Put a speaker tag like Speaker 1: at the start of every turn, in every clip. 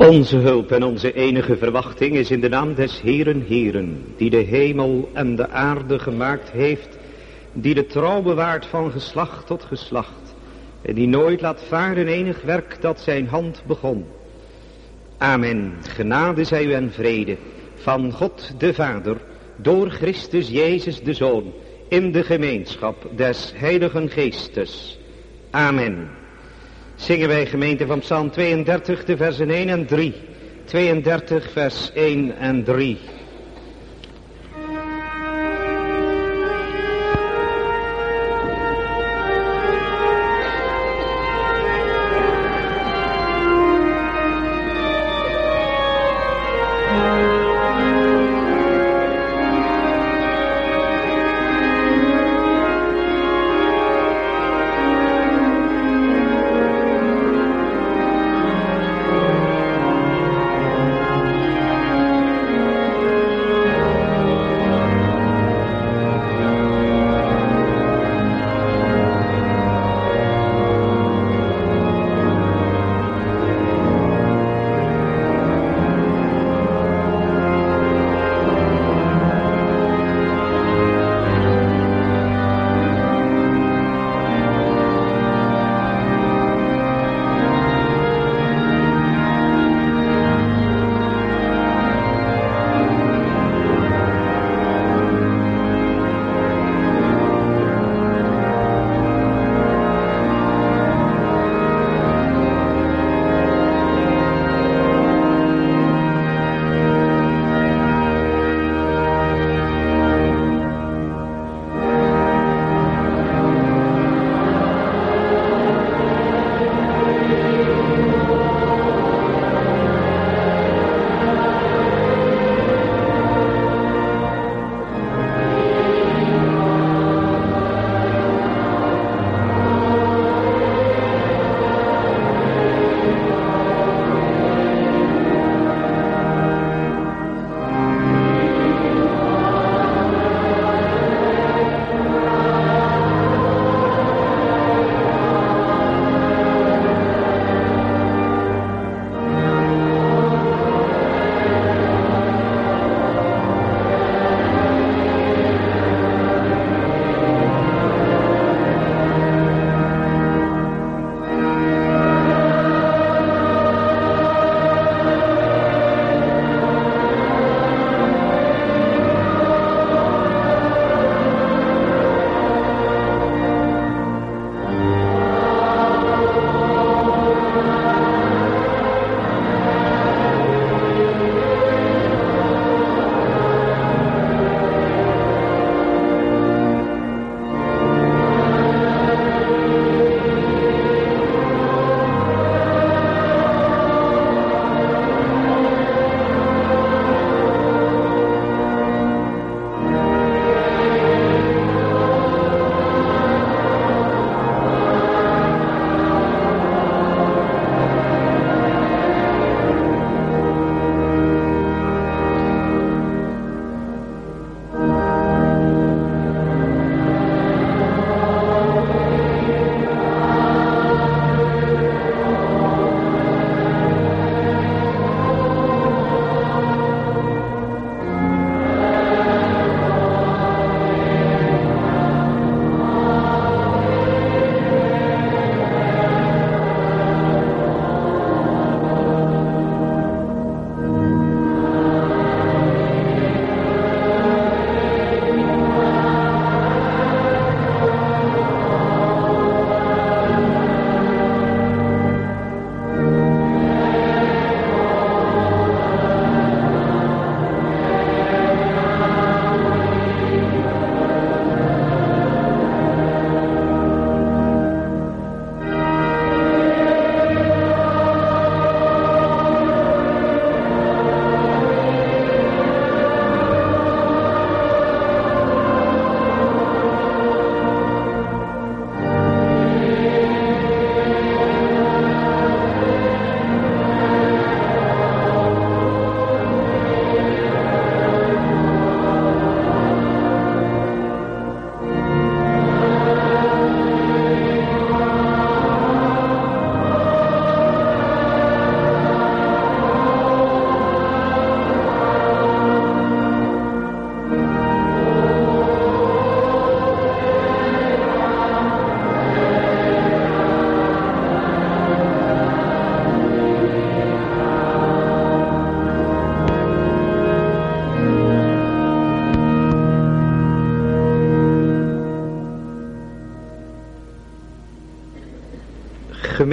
Speaker 1: Onze hulp en onze enige verwachting is in de naam des Heeren Heeren, die de hemel en de aarde gemaakt heeft, die de trouw bewaart van geslacht tot geslacht, en die nooit laat varen enig werk dat zijn hand begon. Amen. Genade zij u en vrede van God de Vader, door Christus Jezus de Zoon, in de gemeenschap des Heiligen Geestes. Amen. Zingen wij gemeente van Psalm 32, de versen 1 en 3. 32, vers 1 en 3.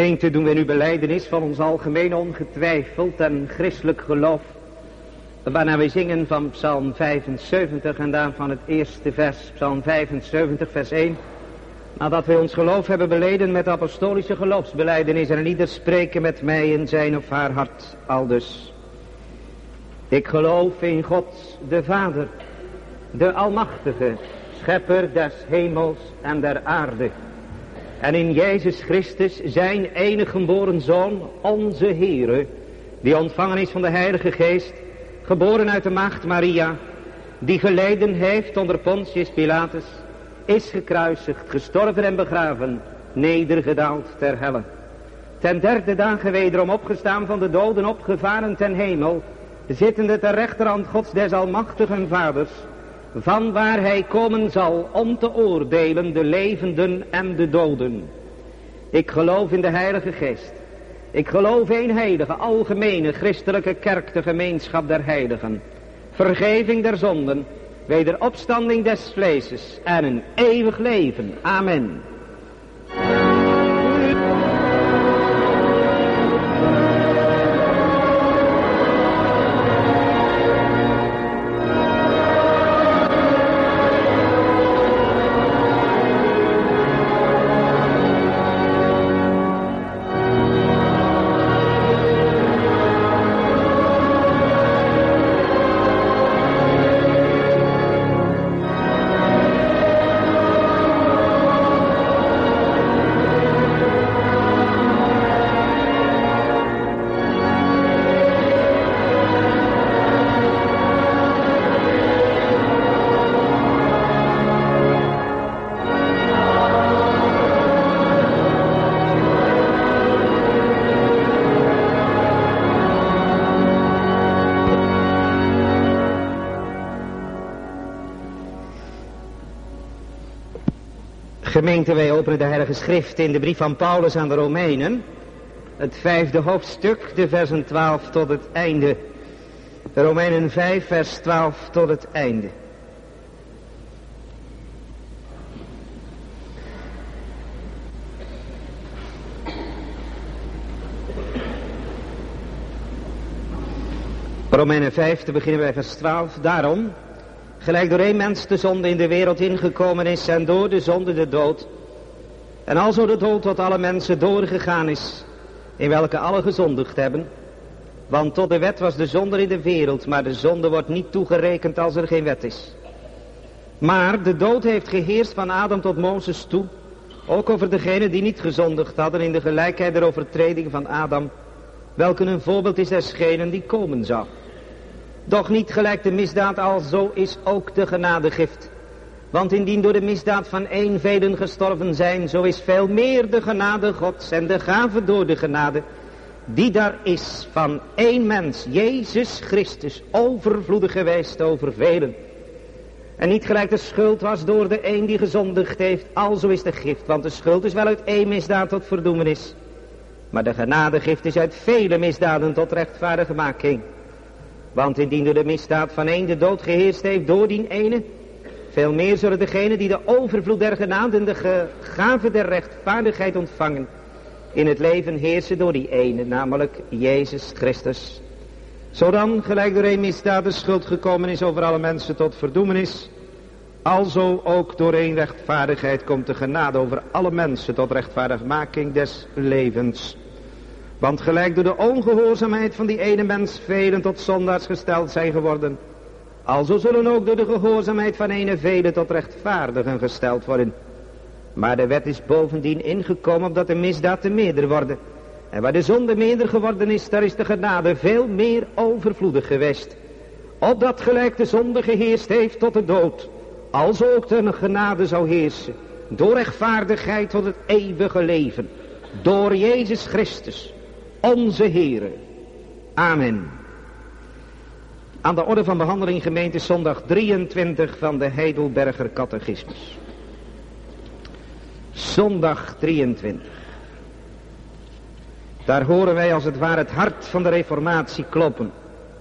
Speaker 1: Gemeente, doen wij nu belijdenis van ons algemeen ongetwijfeld en christelijk geloof, waarna wij zingen van Psalm 75 en daarvan het eerste vers, Psalm 75 vers 1. Nadat wij ons geloof hebben beleden met apostolische geloofsbelijdenis en ieder spreken met mij in zijn of haar hart aldus. Ik geloof in God de Vader, de Almachtige, schepper des hemels en der aarde. En in Jezus Christus, zijn enige geboren Zoon, onze Heere, die ontvangen is van de Heilige Geest, geboren uit de maagd Maria, die geleden heeft onder Pontius Pilatus, is gekruisigd, gestorven en begraven, nedergedaald ter helle. Ten derde dagen wederom opgestaan van de doden, opgevaren ten hemel, zittende ter rechterhand Gods des almachtigen Vaders, van waar hij komen zal om te oordelen de levenden en de doden. Ik geloof in de Heilige Geest. Ik geloof in heilige, algemene, christelijke kerk, de gemeenschap der heiligen. Vergeving der zonden, wederopstanding des vleeses en een eeuwig leven. Amen. Gemeente, wij openen de Heilige Schrift in de brief van Paulus aan de Romeinen. Het 5e hoofdstuk, de versen 12 tot het einde. Romeinen 5, vers 12 tot het einde. Romeinen 5, te beginnen bij vers 12. Daarom, gelijk door één mens de zonde in de wereld ingekomen is en door de zonde de dood. En alzo de dood tot alle mensen doorgegaan is, in welke alle gezondigd hebben. Want tot de wet was de zonde in de wereld, maar de zonde wordt niet toegerekend als er geen wet is. Maar de dood heeft geheerst van Adam tot Mozes toe, ook over degenen die niet gezondigd hadden in de gelijkheid der overtreding van Adam, welke een voorbeeld is desgenen die komen zou. Doch niet gelijk de misdaad, alzo is ook de genadegift. Want indien door de misdaad van één velen gestorven zijn, zo is veel meer de genade Gods en de gave door de genade, die daar is van één mens, Jezus Christus, overvloedig geweest over velen. En niet gelijk de schuld was door de een die gezondigd heeft, alzo is de gift, want de schuld is wel uit één misdaad tot verdoemenis. Maar de genadegift is uit vele misdaden tot rechtvaardigmaking. Want indien door de misdaad van één de dood geheerst heeft door die ene, veel meer zullen degenen die de overvloed der genade en de gave der rechtvaardigheid ontvangen, in het leven heersen door die ene, namelijk Jezus Christus. Zodan, gelijk door één misdaad de schuld gekomen is over alle mensen tot verdoemenis, alzo ook door één rechtvaardigheid komt de genade over alle mensen tot rechtvaardigmaking des levens. Want gelijk door de ongehoorzaamheid van die ene mens velen tot zondaars gesteld zijn geworden, alzo zullen ook door de gehoorzaamheid van ene velen tot rechtvaardigen gesteld worden. Maar de wet is bovendien ingekomen opdat de misdaad te meerder worden. En waar de zonde meerder geworden is, daar is de genade veel meer overvloedig geweest. Opdat gelijk de zonde geheerst heeft tot de dood, alzo ook de genade zou heersen, door rechtvaardigheid tot het eeuwige leven, door Jezus Christus, onze Heere. Amen. Aan de orde van behandeling gemeente zondag 23 van de Heidelberger Catechismus. Zondag 23. Daar horen wij als het ware het hart van de reformatie kloppen.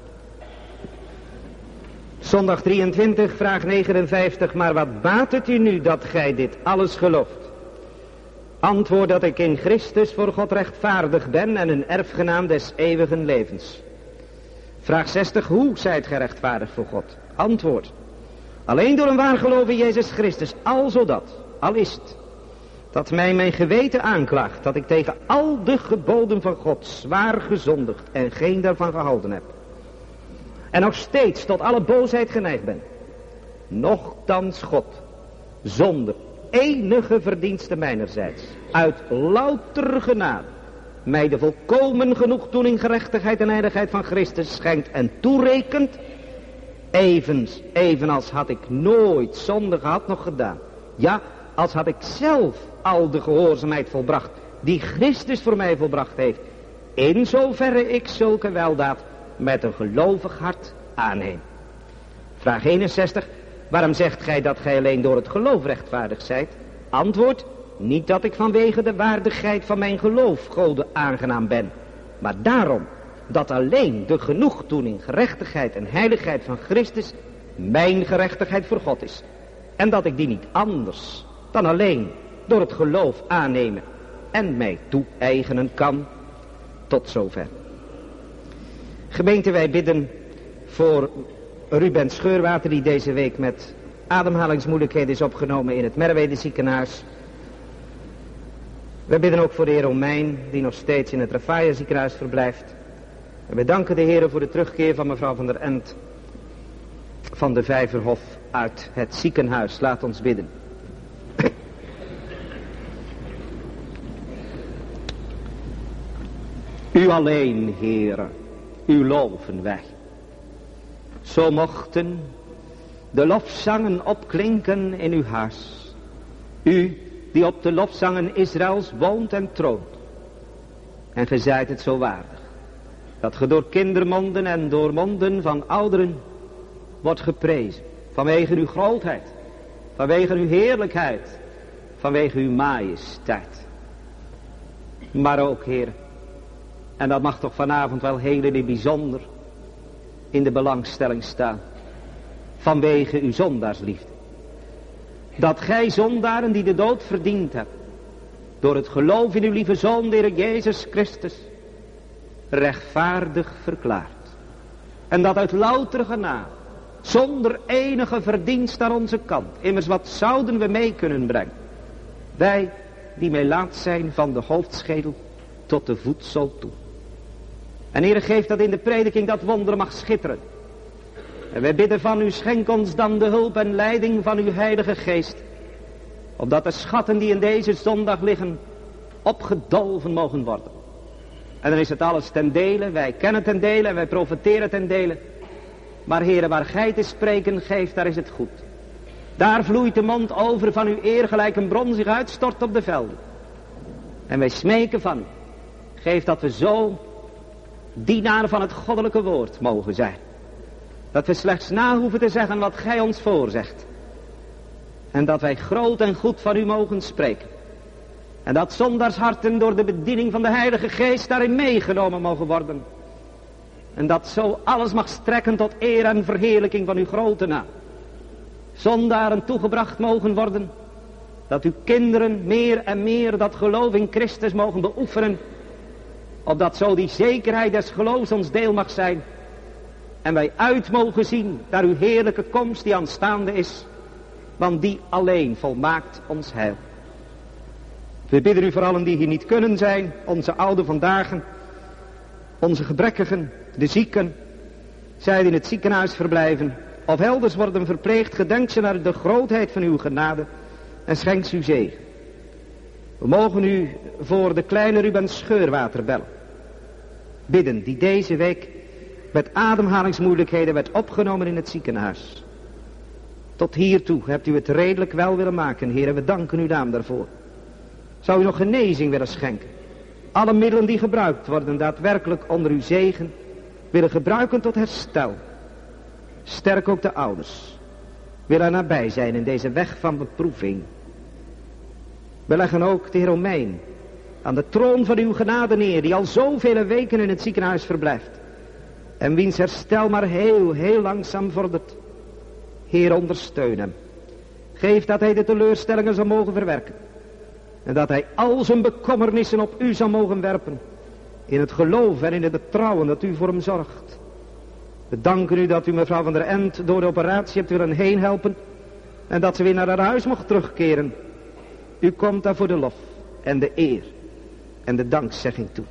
Speaker 1: Zondag 23, vraag 59. Maar wat baat het u nu dat gij dit alles gelooft? Antwoord dat ik in Christus voor God rechtvaardig ben en een erfgenaam des eeuwigen levens. Vraag 60. Hoe zijt gij rechtvaardig voor God? Antwoord. Alleen door een waar geloof in Jezus Christus. Al zodat, al is het, dat mij mijn geweten aanklaagt dat ik tegen al de geboden van God zwaar gezondigd en geen daarvan gehouden heb. En nog steeds tot alle boosheid geneigd ben. Nochtans God, zonder enige verdienste mijnerzijds, uit louter genade, mij de volkomen genoegdoening, gerechtigheid en heiligheid van Christus schenkt en toerekent, evenals had ik nooit zonde gehad nog gedaan. Ja, als had ik zelf al de gehoorzaamheid volbracht die Christus voor mij volbracht heeft, in zoverre ik zulke weldaad met een gelovig hart aanneem. Vraag 61. Waarom zegt gij dat gij alleen door het geloof rechtvaardig zijt? Antwoord. Niet dat ik vanwege de waardigheid van mijn geloof Gode aangenaam ben, maar daarom dat alleen de genoegdoening, gerechtigheid en heiligheid van Christus mijn gerechtigheid voor God is. En dat ik die niet anders dan alleen door het geloof aannemen en mij toe-eigenen kan. Tot zover. Gemeente, wij bidden voor Ruben Scheurwater, die deze week met ademhalingsmoeilijkheden is opgenomen in het Merwede ziekenhuis. We bidden ook voor de heer Romein, die nog steeds in het Rafaia ziekenhuis verblijft. En we danken de Heer voor de terugkeer van mevrouw van der Ent van de Vijverhof uit het ziekenhuis. Laat ons bidden. U alleen, Heere, u loven wij. Zo mochten de lofzangen opklinken in uw huis. U die op de lofzangen Israëls woont en troont. En ge zijt het zo waardig, dat ge door kindermonden en door monden van ouderen wordt geprezen. Vanwege uw grootheid, vanwege uw heerlijkheid, vanwege uw majesteit. Maar ook, Heer, en dat mag toch vanavond wel heel in het bijzonder in de belangstelling staan, vanwege uw zondaarsliefde. Dat gij zondaren die de dood verdiend hebt, door het geloof in uw lieve Zoon, de Heer Jezus Christus, rechtvaardig verklaart. En dat uit loutere genade, zonder enige verdienst aan onze kant. Immers, wat zouden we mee kunnen brengen? Wij die melaat zijn van de hoofdschedel tot de voetzool toe. En Heer, geeft dat in de prediking dat wonder mag schitteren. En wij bidden van u, schenk ons dan de hulp en leiding van uw heilige geest, opdat de schatten die in deze zondag liggen opgedolven mogen worden. En dan is het alles ten dele, wij kennen ten dele en wij profiteren ten dele. Maar Heere, waar gij te spreken geeft, daar is het goed. Daar vloeit de mond over van uw eer, gelijk een bron zich uitstort op de velden. En wij smeken van u, geef dat we zo dienaar van het goddelijke woord mogen zijn. Dat we slechts na hoeven te zeggen wat gij ons voorzegt. En dat wij groot en goed van u mogen spreken. En dat zondaarsharten door de bediening van de Heilige Geest daarin meegenomen mogen worden. En dat zo alles mag strekken tot eer en verheerlijking van uw grote naam. Zondaren toegebracht mogen worden. Dat uw kinderen meer en meer dat geloof in Christus mogen beoefenen. Opdat zo die zekerheid des geloofs ons deel mag zijn. En wij uit mogen zien naar uw heerlijke komst die aanstaande is. Want die alleen volmaakt ons heil. We bidden u voor allen die hier niet kunnen zijn. Onze ouden vandaag. Onze gebrekkigen. De zieken. Zij die in het ziekenhuis verblijven. Of elders worden verpleegd. Gedenk ze naar de grootheid van uw genade. En schenk uw zegen. We mogen u voor de kleine Ruben Scheurwater bellen. Bidden die deze week met ademhalingsmoeilijkheden werd opgenomen in het ziekenhuis. Tot hiertoe hebt u het redelijk wel willen maken, Heer, en we danken uw naam daarvoor. Zou u nog genezing willen schenken? Alle middelen die gebruikt worden, daadwerkelijk onder uw zegen, willen gebruiken tot herstel. Sterk ook de ouders. Willen nabij zijn in deze weg van beproeving. We leggen ook de Heer Romein aan de troon van uw genade neer, die al zoveel weken in het ziekenhuis verblijft. En wiens herstel maar heel langzaam vordert. Heer, ondersteun hem. Geef dat hij de teleurstellingen zal mogen verwerken. En dat hij al zijn bekommernissen op u zal mogen werpen. In het geloof en in het vertrouwen dat u voor hem zorgt. We danken u dat u mevrouw van der End door de operatie hebt willen heen helpen. En dat ze weer naar haar huis mocht terugkeren. U komt daar voor de lof en de eer en de dankzegging toe.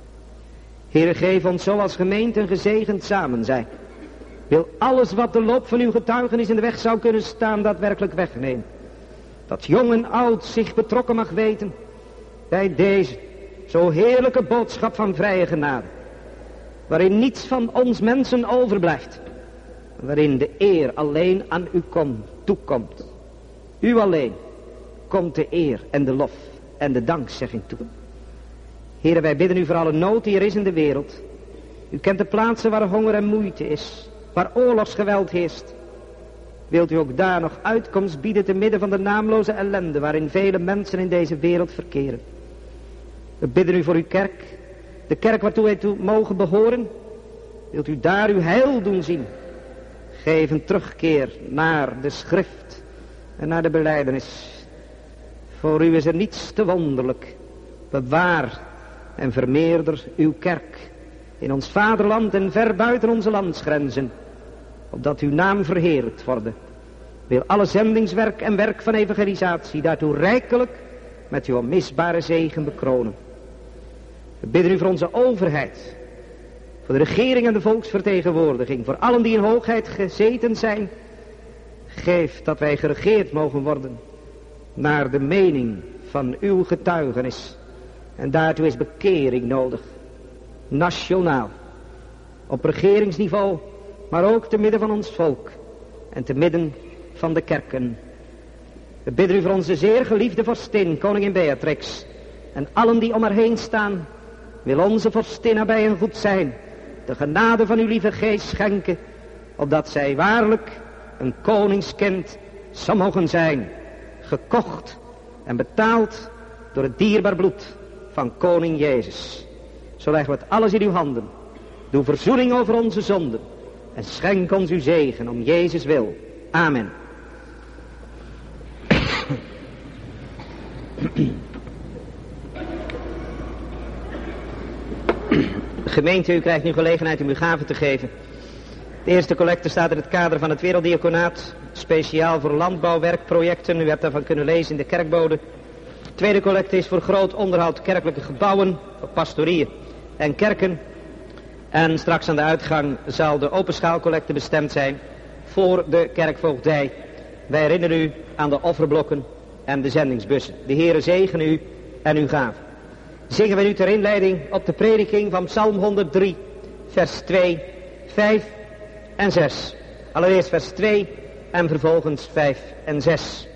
Speaker 1: Heere, geef ons zo als gemeente gezegend samen zijn. Wil alles wat de loop van uw getuigenis in de weg zou kunnen staan daadwerkelijk wegnemen. Dat jong en oud zich betrokken mag weten bij deze zo heerlijke boodschap van vrije genade. Waarin niets van ons mensen overblijft. Waarin de eer alleen aan u toekomt. U alleen komt de eer en de lof en de dankzegging toe. Heere, wij bidden u voor alle nood die er is in de wereld. U kent de plaatsen waar honger en moeite is. Waar oorlogsgeweld heerst. Wilt u ook daar nog uitkomst bieden te midden van de naamloze ellende waarin vele mensen in deze wereld verkeren. We bidden u voor uw kerk. De kerk waartoe wij toe mogen behoren. Wilt u daar uw heil doen zien. Geef een terugkeer naar de schrift en naar de belijdenis. Voor u is er niets te wonderlijk. Bewaar en vermeerder uw kerk in ons vaderland en ver buiten onze landsgrenzen. Opdat uw naam verheerlijkt worden. Wil alle zendingswerk en werk van evangelisatie daartoe rijkelijk met uw onmisbare zegen bekronen. We bidden u voor onze overheid. Voor de regering en de volksvertegenwoordiging. Voor allen die in hoogheid gezeten zijn. Geef dat wij geregeerd mogen worden. Naar de mening van uw getuigenis. En daartoe is bekering nodig. Nationaal. Op regeringsniveau. Maar ook te midden van ons volk. En te midden van de kerken. We bidden u voor onze zeer geliefde vorstin, koningin Beatrix. En allen die om haar heen staan. Wil onze vorstin nabij en goed zijn. De genade van uw lieve geest schenken. Opdat zij waarlijk een koningskind zou mogen zijn. Gekocht en betaald door het dierbaar bloed van koning Jezus. Zo leggen we het alles in uw handen. Doe verzoening over onze zonden. En schenk ons uw zegen om Jezus wil. Amen. Gemeente, u krijgt nu gelegenheid om uw gaven te geven. De eerste collecte staat in het kader van het Werelddiaconaat. Speciaal voor landbouwwerkprojecten. U hebt daarvan kunnen lezen in de kerkbode. De tweede collecte is voor groot onderhoud kerkelijke gebouwen. Voor pastorieën en kerken. En straks aan de uitgang zal de openschaalcollecte bestemd zijn voor de kerkvoogdij. Wij herinneren u aan de offerblokken en de zendingsbussen. De Heere zegene u en uw gaven. Zingen we nu ter inleiding op de prediking van Psalm 103, vers 2, 5 en 6. Allereerst vers 2 en vervolgens 5 en 6.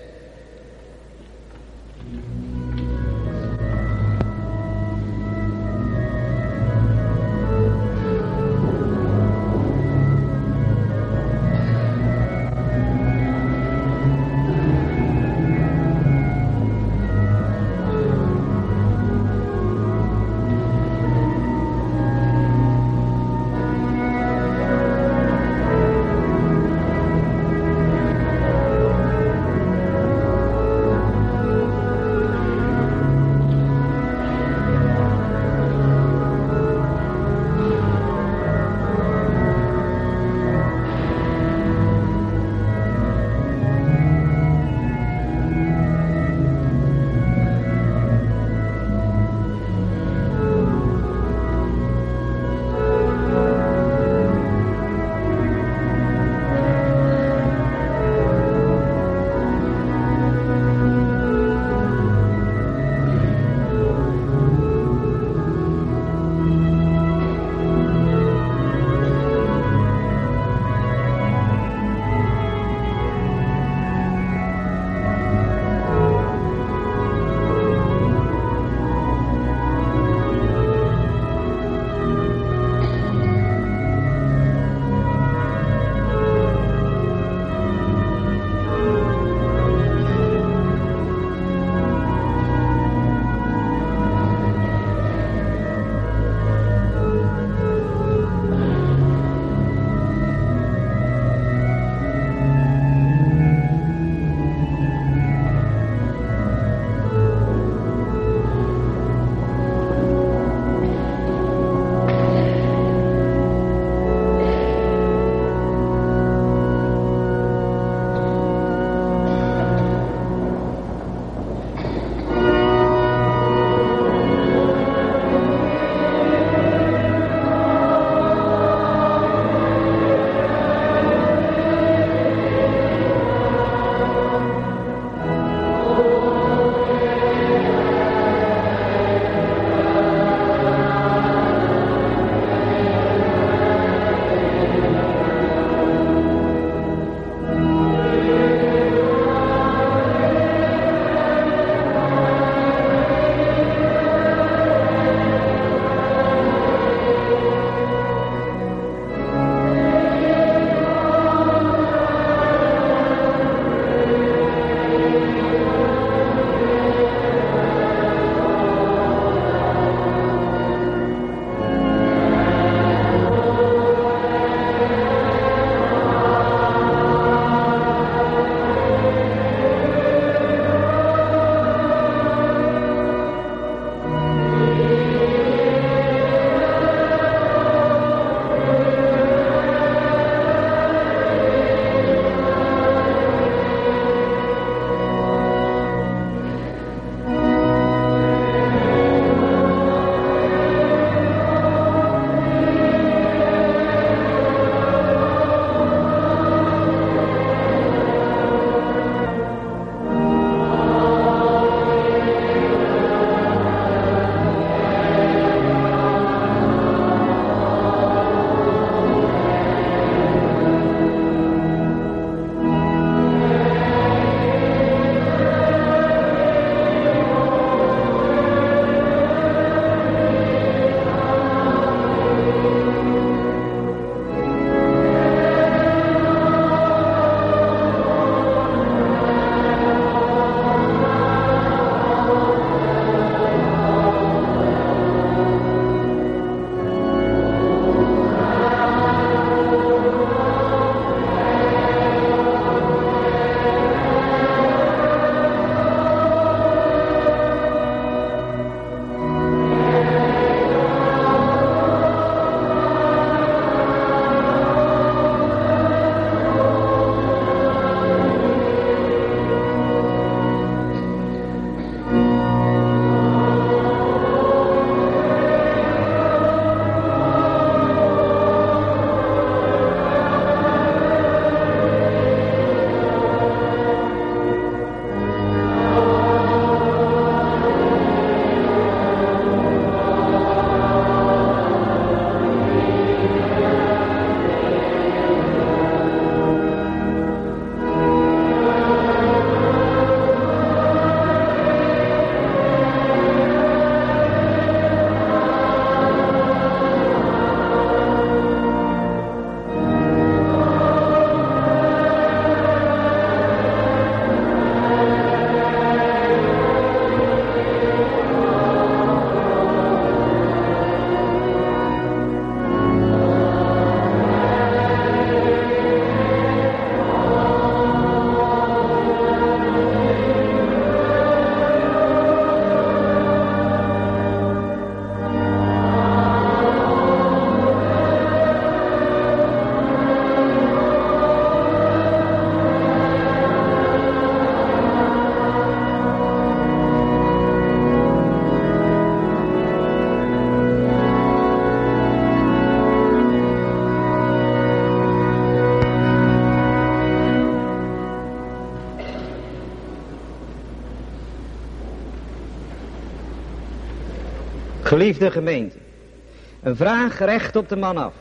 Speaker 1: Geliefde gemeente, een vraag recht op de man af.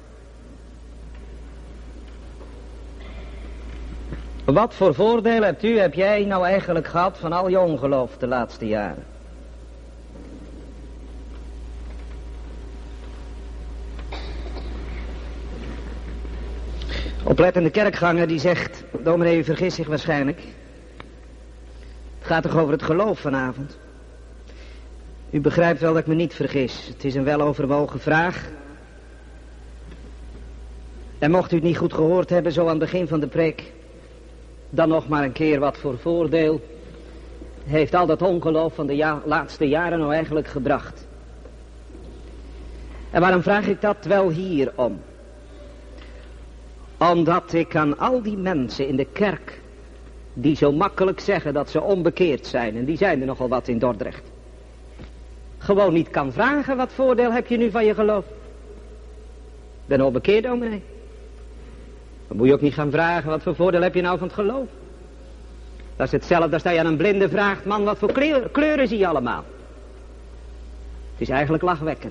Speaker 1: Wat voor voordeel heb jij nou eigenlijk gehad van al je ongeloof de laatste jaren? Oplettende kerkganger die zegt, dominee, u vergist zich waarschijnlijk. Het gaat toch over het geloof vanavond? U begrijpt wel dat ik me niet vergis. Het is een weloverwogen vraag. En mocht u het niet goed gehoord hebben zo aan het begin van de preek, dan nog maar een keer wat voor voordeel heeft al dat ongeloof van de laatste jaren nou eigenlijk gebracht. En waarom vraag ik dat wel hierom? Omdat ik aan al die mensen in de kerk, die zo makkelijk zeggen dat ze onbekeerd zijn, en die zijn er nogal wat in Dordrecht, gewoon niet kan vragen, wat voordeel heb je nu van je geloof? Ik ben al bekeerd, dominee. Dan moet je ook niet gaan vragen, wat voor voordeel heb je nou van het geloof? Dat is hetzelfde als dat je aan een blinde vraagt, man, wat voor kleuren zie je allemaal? Het is eigenlijk lachwekkend.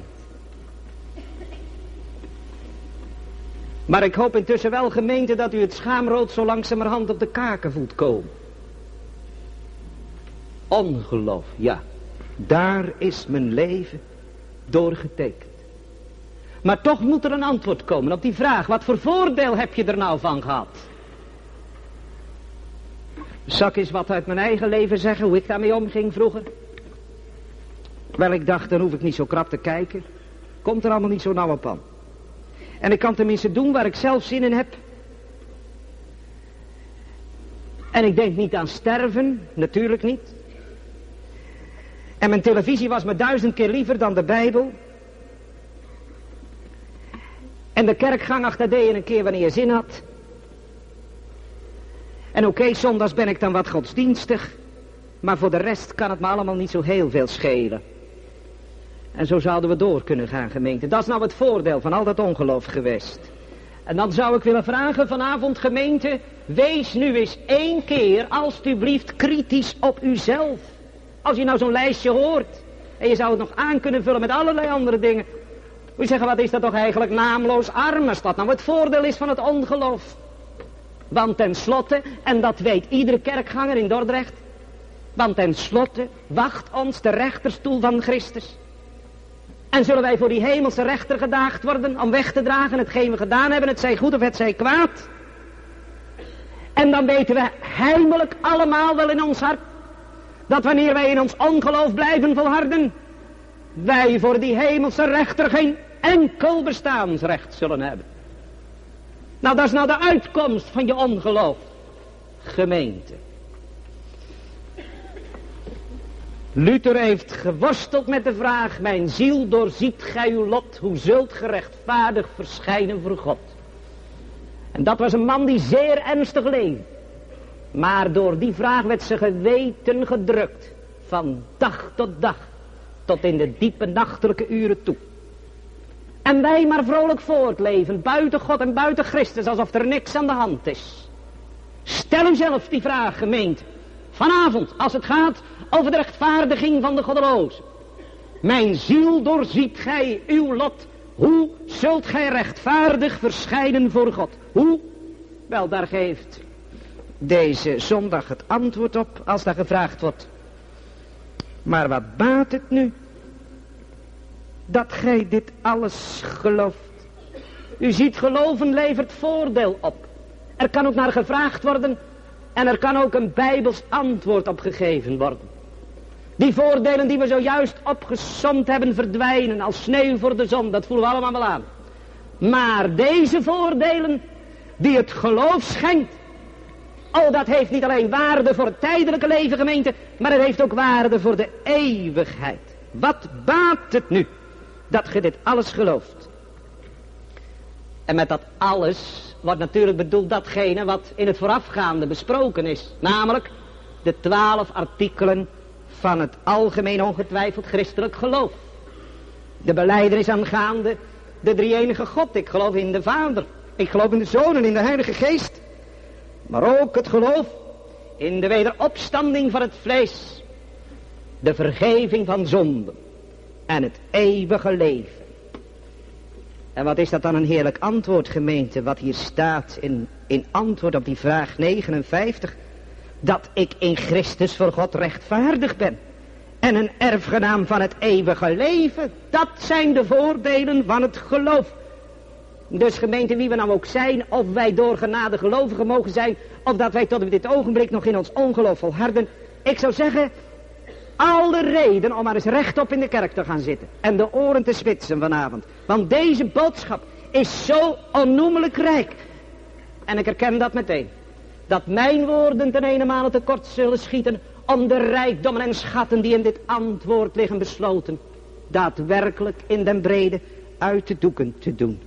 Speaker 1: Maar ik hoop intussen wel, gemeente, dat u het schaamrood zo langzamerhand op de kaken voelt komen. Ongeloof, ja. Daar is mijn leven door getekend. Maar toch moet er een antwoord komen op die vraag. Wat voor voordeel heb je er nou van gehad? Zal ik eens wat uit mijn eigen leven zeggen, hoe ik daarmee omging vroeger? Wel, ik dacht, dan hoef ik niet zo krap te kijken. Komt er allemaal niet zo nauw op aan. En ik kan tenminste doen waar ik zelf zin in heb. En ik denk niet aan sterven, natuurlijk niet. En mijn televisie was me 1000 keer liever dan de Bijbel. En de kerkgang, ach, dat deed je een keer wanneer je zin had. En oké, zondags ben ik dan wat godsdienstig. Maar voor de rest kan het me allemaal niet zo heel veel schelen. En zo zouden we door kunnen gaan, gemeente. Dat is nou het voordeel van al dat ongeloof geweest. En dan zou ik willen vragen vanavond, gemeente, wees nu eens 1 keer alstublieft kritisch op uzelf. Als je nou zo'n lijstje hoort en je zou het nog aan kunnen vullen met allerlei andere dingen. Moet je zeggen, wat is dat toch eigenlijk naamloos arm, als dat nou het voordeel is van het ongeloof. Want tenslotte, en dat weet iedere kerkganger in Dordrecht, want tenslotte wacht ons de rechterstoel van Christus. En zullen wij voor die hemelse rechter gedaagd worden om weg te dragen hetgeen we gedaan hebben, het zij goed of het zij kwaad. En dan weten we heimelijk allemaal wel in ons hart, dat wanneer wij in ons ongeloof blijven volharden, wij voor die hemelse rechter geen enkel bestaansrecht zullen hebben. Nou, dat is nou de uitkomst van je ongeloof, gemeente. Luther heeft geworsteld met de vraag, mijn ziel doorziet gij uw lot, hoe zult gerechtvaardig verschijnen voor God? En dat was een man die zeer ernstig leefde. Maar door die vraag werd zijn geweten gedrukt, van dag tot dag, tot in de diepe nachtelijke uren toe. En wij maar vrolijk voortleven, buiten God en buiten Christus, alsof er niks aan de hand is. Stel u zelf die vraag, gemeente, vanavond, als het gaat over de rechtvaardiging van de goddelozen. Mijn ziel doorziet gij uw lot, hoe zult gij rechtvaardig verschijnen voor God? Hoe? Wel, daar geeft deze zondag het antwoord op, als daar gevraagd wordt. Maar wat baat het nu, dat gij dit alles gelooft? U ziet, geloven levert voordeel op. Er kan ook naar gevraagd worden en er kan ook een bijbels antwoord op gegeven worden. Die voordelen die we zojuist opgesomd hebben verdwijnen als sneeuw voor de zon, dat voelen we allemaal wel aan. Maar deze voordelen die het geloof schenkt, oh, dat heeft niet alleen waarde voor het tijdelijke leven, gemeente, maar het heeft ook waarde voor de eeuwigheid. Wat baat het nu dat je dit alles gelooft? En met dat alles wordt natuurlijk bedoeld datgene wat in het voorafgaande besproken is. Namelijk de 12 artikelen van het algemeen ongetwijfeld christelijk geloof. De belijdenis aangaande de drie-enige God. Ik geloof in de Vader. Ik geloof in de Zoon en in de Heilige Geest. Maar ook het geloof in de wederopstanding van het vlees. De vergeving van zonden.
Speaker 2: en het eeuwige leven. En wat is dat dan een heerlijk antwoord, gemeente, wat hier staat in antwoord op die vraag 59. Dat ik in Christus voor God rechtvaardig ben. En een erfgenaam van het eeuwige leven. Dat zijn de voordelen van het geloof. Dus gemeente, wie we nou ook zijn, of wij door genade gelovigen mogen zijn, of dat wij tot op dit ogenblik nog in ons ongeloof volharden. Ik zou zeggen, alle reden om maar eens rechtop in de kerk te gaan zitten. En de oren te spitsen vanavond. Want deze boodschap is zo onnoemelijk rijk. En ik herken dat meteen. Dat mijn woorden ten eenenmale tekort zullen schieten om de rijkdommen en schatten die in dit antwoord liggen besloten, daadwerkelijk in den brede uit de doeken te doen.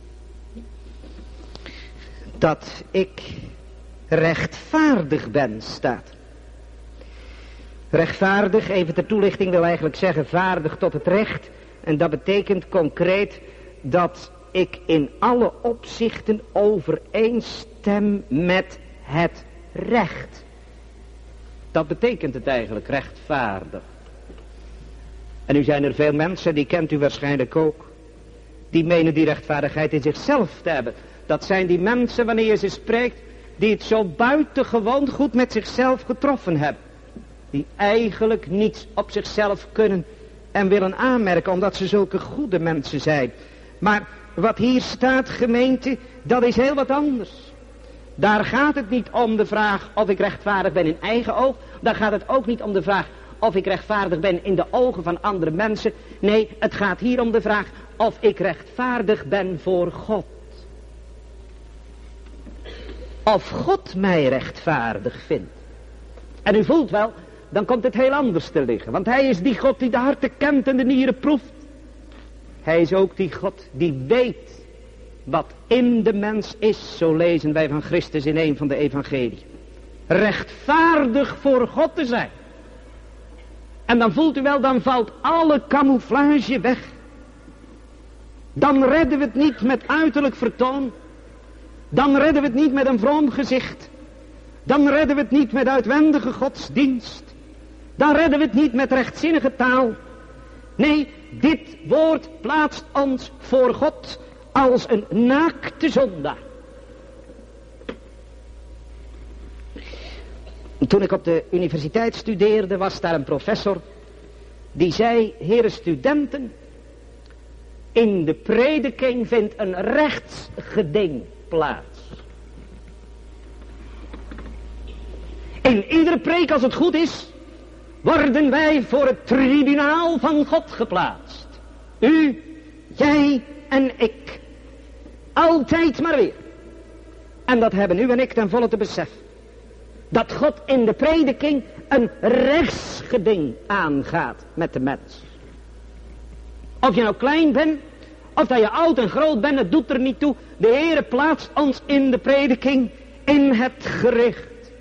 Speaker 2: Dat ik rechtvaardig ben, staat. Rechtvaardig, even ter toelichting, wil eigenlijk zeggen vaardig tot het recht. En dat betekent concreet dat ik in alle opzichten overeenstem met het recht. Dat betekent het eigenlijk, rechtvaardig. En nu zijn er veel mensen, die kent u waarschijnlijk ook, die menen die rechtvaardigheid in zichzelf te hebben. Dat zijn die mensen, wanneer je ze spreekt, die het zo buitengewoon goed met zichzelf getroffen hebben. Die eigenlijk niets op zichzelf kunnen en willen aanmerken, omdat ze zulke goede mensen zijn. Maar wat hier staat, gemeente, dat is heel wat anders. Daar gaat het niet om de vraag of ik rechtvaardig ben in eigen oog. Daar gaat het ook niet om de vraag of ik rechtvaardig ben in de ogen van andere mensen. Nee, het gaat hier om de vraag of ik rechtvaardig ben voor God. Of God mij rechtvaardig vindt. En u voelt wel, dan komt het heel anders te liggen. Want hij is die God die de harten kent en de nieren proeft. Hij is ook die God die weet wat in de mens is. Zo lezen wij van Christus in een van de evangelieën. Rechtvaardig voor God te zijn. En dan voelt u wel, dan valt alle camouflage weg. Dan redden we het niet met uiterlijk vertoon. Dan redden we het niet met een vroom gezicht. Dan redden we het niet met uitwendige godsdienst. Dan redden we het niet met rechtzinnige taal. Nee, dit woord plaatst ons voor God als een naakte zondaar. Toen ik op de universiteit studeerde, was daar een professor die zei: heren studenten, in de prediking vindt een rechtsgeding plaats. In iedere preek, als het goed is, worden wij voor het tribunaal van God geplaatst. U, jij en ik. Altijd maar weer. En dat hebben u en ik ten volle te beseffen. Dat God in de prediking een rechtsgeding aangaat met de mens. Of je nou klein bent, of dat je oud en groot bent, het doet er niet toe. De Heere plaatst ons in de prediking in het gericht.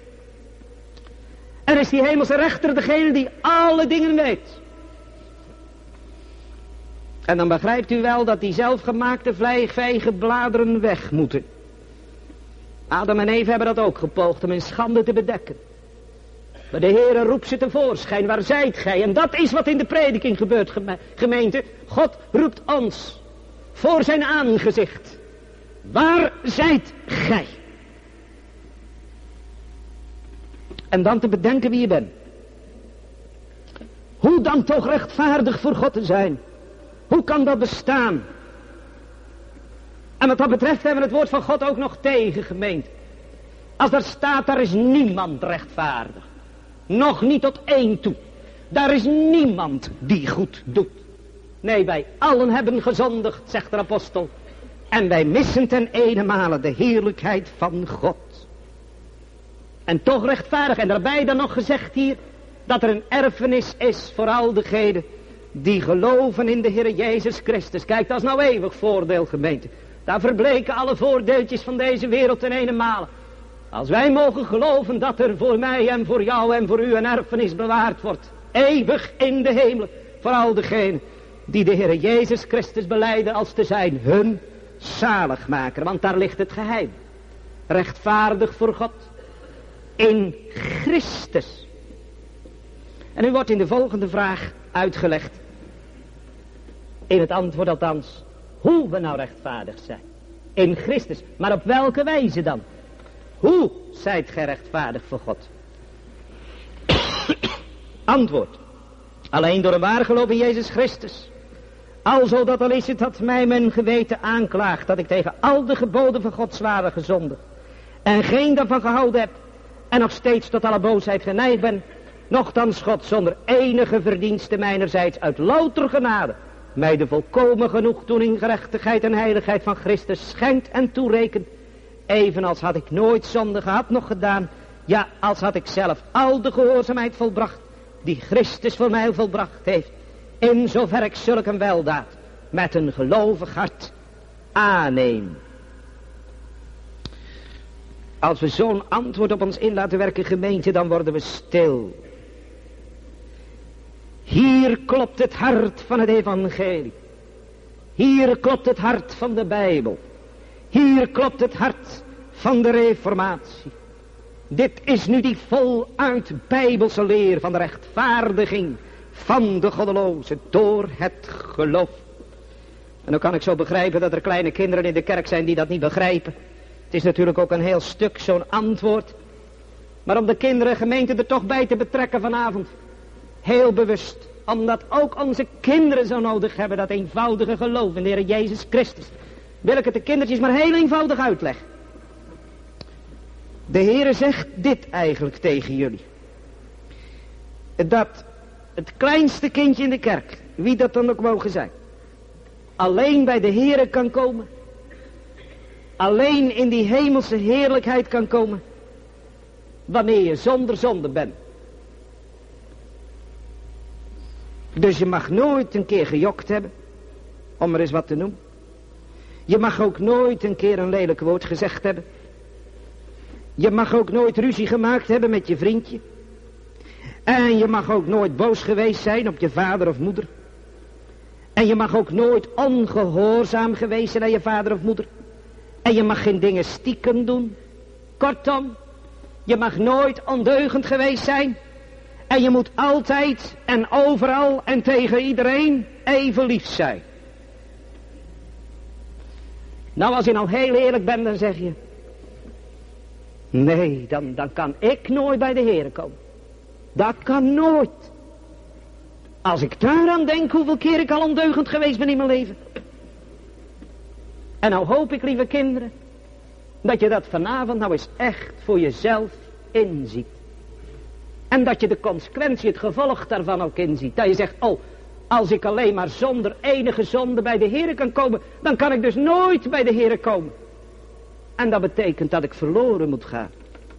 Speaker 2: Er is die hemelse rechter, degene die alle dingen weet. En dan begrijpt u wel dat die zelfgemaakte vijgenbladeren weg moeten. Adam en Eva hebben dat ook gepoogd om in schande te bedekken. Maar de Heere roept ze tevoorschijn, waar zijt gij? En dat is wat in de prediking gebeurt, gemeente. God roept ons voor zijn aangezicht. Waar zijt gij? En dan te bedenken wie je bent. Hoe dan toch rechtvaardig voor God te zijn? Hoe kan dat bestaan? En wat dat betreft hebben we het woord van God ook nog tegen, gemeente. Als er staat, daar is niemand rechtvaardig. Nog niet tot één toe. Daar is niemand die goed doet. Nee, wij allen hebben gezondigd, zegt de apostel. En wij missen ten eenenmale de heerlijkheid van God. En toch rechtvaardig. En daarbij dan nog gezegd hier, dat er een erfenis is voor al degenen die geloven in de Heer Jezus Christus. Kijk, dat is nou eeuwig voordeel, gemeente. Daar verbleken alle voordeeltjes van deze wereld ten eenenmale. Als wij mogen geloven dat er voor mij en voor jou en voor u een erfenis bewaard wordt. Eeuwig in de hemel. Voor al degenen die de Heer Jezus Christus belijden als te zijn hun zaligmaker. Want daar ligt het geheim. Rechtvaardig voor God. In Christus. En nu wordt in de volgende vraag uitgelegd In het antwoord althans, hoe we nou rechtvaardig zijn. In Christus, maar op welke wijze dan? Hoe zijt gij rechtvaardig voor God? Antwoord. Alleen door een waar geloof in Jezus Christus. Alzo dat al is het dat mij mijn geweten aanklaagt, dat ik tegen al de geboden van God zware gezondigd en geen daarvan gehouden heb, en nog steeds tot alle boosheid geneigd ben, nochtans God zonder enige verdienste mijnerzijds uit louter genade mij de volkomen genoegdoening, gerechtigheid en heiligheid van Christus schenkt en toerekent, evenals had ik nooit zonde gehad nog gedaan, ja, als had ik zelf al de gehoorzaamheid volbracht die Christus voor mij volbracht heeft, in zover ik zulk een weldaad met een gelovig hart aanneem. Als we zo'n antwoord op ons in laten werken, gemeente, dan worden we stil. Hier klopt het hart van het evangelie. Hier klopt het hart van de Bijbel. Hier klopt het hart van de reformatie. Dit is nu die voluit Bijbelse leer van de rechtvaardiging van de goddeloze door het geloof. En dan kan ik zo begrijpen dat er kleine kinderen in de kerk zijn die dat niet begrijpen. Het is natuurlijk ook een heel stuk zo'n antwoord. Maar om de kinderen gemeente er toch bij te betrekken vanavond. Heel bewust. Omdat ook onze kinderen zo nodig hebben dat eenvoudige geloof in de Heer Jezus Christus. Wil ik het de kindertjes maar heel eenvoudig uitleggen. De Heer zegt dit eigenlijk tegen jullie. Dat het kleinste kindje in de kerk, wie dat dan ook mogen zijn, alleen bij de Heer kan komen. Alleen in die hemelse heerlijkheid kan komen. Wanneer je zonder zonde bent. Dus je mag nooit een keer gejokt hebben. Om er eens wat te noemen. Je mag ook nooit een keer een lelijk woord gezegd hebben. Je mag ook nooit ruzie gemaakt hebben met je vriendje. En je mag ook nooit boos geweest zijn op je vader of moeder. En je mag ook nooit ongehoorzaam geweest zijn aan je vader of moeder. En je mag geen dingen stiekem doen. Kortom, je mag nooit ondeugend geweest zijn. En je moet altijd en overal en tegen iedereen even lief zijn. Nou, als je nou heel eerlijk bent, dan zeg je, nee, dan kan ik nooit bij de Heer komen. Dat kan nooit. Als ik daaraan denk hoeveel keer ik al ondeugend geweest ben in mijn leven. En nou hoop ik, lieve kinderen, dat je dat vanavond nou eens echt voor jezelf inziet. En dat je de consequentie, het gevolg daarvan ook inziet. Dat je zegt, oh, als ik alleen maar zonder enige zonde bij de Heer kan komen, dan kan ik dus nooit bij de Heer komen. En dat betekent dat ik verloren moet gaan.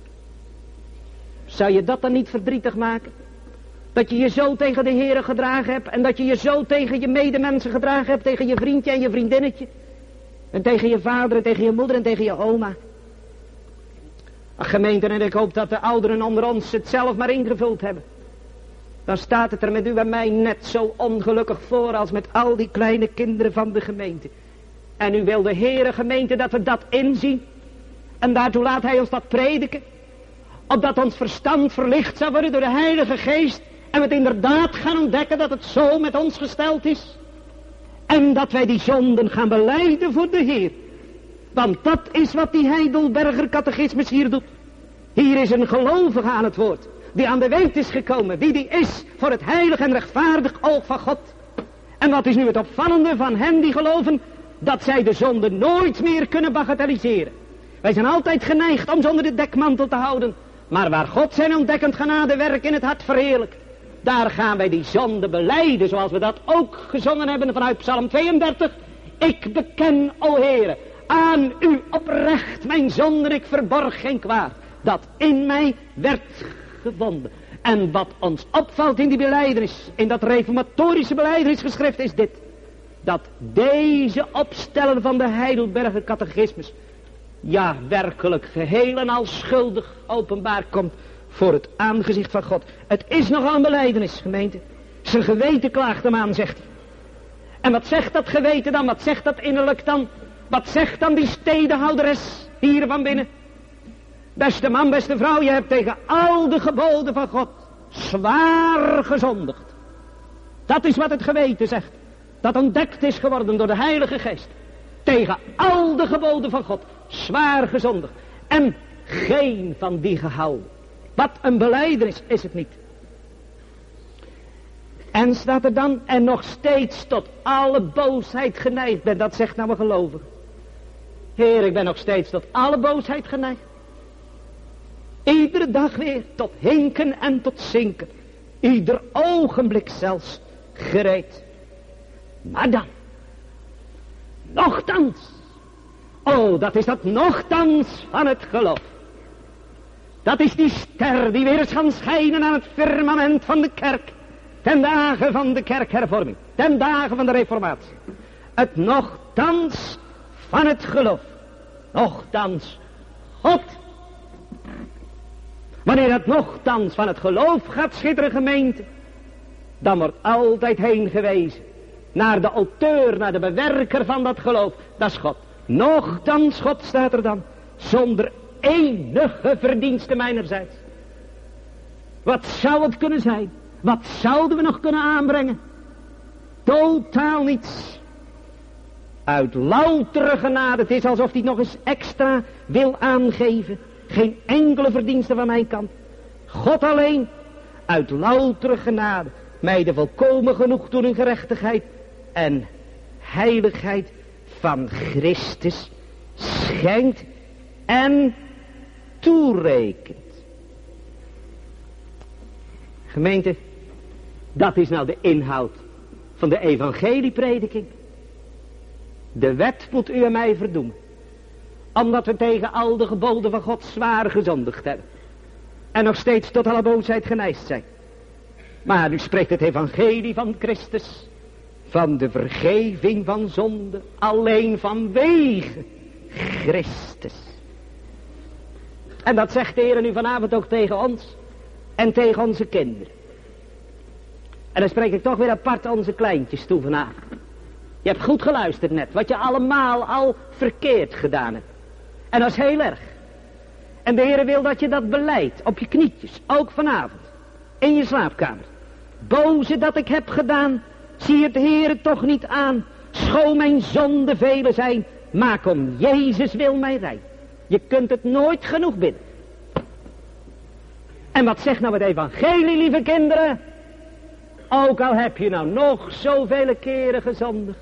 Speaker 2: Zou je dat dan niet verdrietig maken? Dat je je zo tegen de Heer gedragen hebt en dat je je zo tegen je medemensen gedragen hebt, tegen je vriendje en je vriendinnetje. En tegen je vader en tegen je moeder en tegen je oma. Ach, gemeente, en ik hoop dat de ouderen onder ons het zelf maar ingevuld hebben. Dan staat het er met u en mij net zo ongelukkig voor als met al die kleine kinderen van de gemeente. En u wil de Heere gemeente dat we dat inzien. En daartoe laat hij ons dat prediken. Opdat ons verstand verlicht zou worden door de Heilige Geest. En we het inderdaad gaan ontdekken dat het zo met ons gesteld is. En dat wij die zonden gaan belijden voor de Heer. Want dat is wat die Heidelberger catechismus hier doet. Hier is een gelovige aan het woord. Die aan de weet is gekomen. Wie die is voor het heilig en rechtvaardig oog van God. En wat is nu het opvallende van hen die geloven? Dat zij de zonde nooit meer kunnen bagatelliseren. Wij zijn altijd geneigd om ze onder de dekmantel te houden. Maar waar God zijn ontdekkend genadewerk in het hart verheerlijkt. Daar gaan wij die zonde belijden, zoals we dat ook gezongen hebben vanuit Psalm 32. Ik beken, o Heere, aan u oprecht mijn zonde, ik verborg geen kwaad, dat in mij werd gevonden. En wat ons opvalt in die belijdenis, in dat reformatorische belijdenisgeschrift is dit. Dat deze opstellen van de Heidelberger catechismus, ja werkelijk geheel en al schuldig openbaar komt voor het aangezicht van God. Het is nogal een belijdenis, gemeente. Zijn geweten klaagt hem aan, zegt hij. En wat zegt dat geweten dan? Wat zegt dat innerlijk dan? Wat zegt dan die stedenhouderes hier van binnen? Beste man, beste vrouw, je hebt tegen al de geboden van God zwaar gezondigd. Dat is wat het geweten zegt.
Speaker 3: dat ontdekt is geworden door de Heilige Geest, tegen al de geboden van God, zwaar gezondigd en geen van die gehouden. Wat een belijdenis is het niet. En staat er dan, en nog steeds tot alle boosheid geneigd ben. Dat zegt nou een gelovige. Heer, ik ben nog steeds tot alle boosheid geneigd. Iedere dag weer tot hinken en tot zinken. Ieder ogenblik zelfs gereed. Maar dan, nochtans. Oh, dat is dat nochtans van het geloof. Dat is die ster die weer eens gaan schijnen aan het firmament van de kerk. Ten dagen van de kerkhervorming. Ten dagen van de reformatie. Het nochtans van het geloof. Nochtans God. Wanneer het nochtans van het geloof gaat schitteren, gemeente, dan wordt altijd heen gewezen naar de auteur, naar de bewerker van dat geloof. Dat is God. Nochtans God staat er dan, zonder enige verdienste mijnerzijds. Wat zou het kunnen zijn? Wat zouden we nog kunnen aanbrengen? Totaal niets. Uit loutere genade. Het is alsof hij nog eens extra wil aangeven. Geen enkele verdienste van mijn kant. God alleen. Uit loutere genade. Mij de volkomen genoegdoening, gerechtigheid en heiligheid van Christus schenkt en toerekent. Gemeente, dat is nou de inhoud van de evangelieprediking. De wet moet u en mij verdoemen. Omdat we tegen al de geboden van God zwaar gezondigd hebben. En nog steeds tot alle boosheid geneigd zijn. Maar nu spreekt het evangelie van Christus. Van de vergeving van zonde. Alleen vanwege Christus. En dat zegt de Heer nu vanavond ook tegen ons. En tegen onze kinderen. En dan spreek ik toch weer apart onze kleintjes toe vanavond. Je hebt goed geluisterd net. Wat je allemaal al verkeerd gedaan hebt. En dat is heel erg. En de Heer wil dat je dat belijdt. Op je knietjes. Ook vanavond. In je slaapkamer. Boze dat ik heb gedaan. Zie het Heer toch niet aan. Schoon mijn zonden vele zijn. Maak om Jezus wil mij rein. Je kunt het nooit genoeg bidden. En wat zegt nou het evangelie, lieve kinderen? Ook al heb je nou nog zoveel keren gezondigd.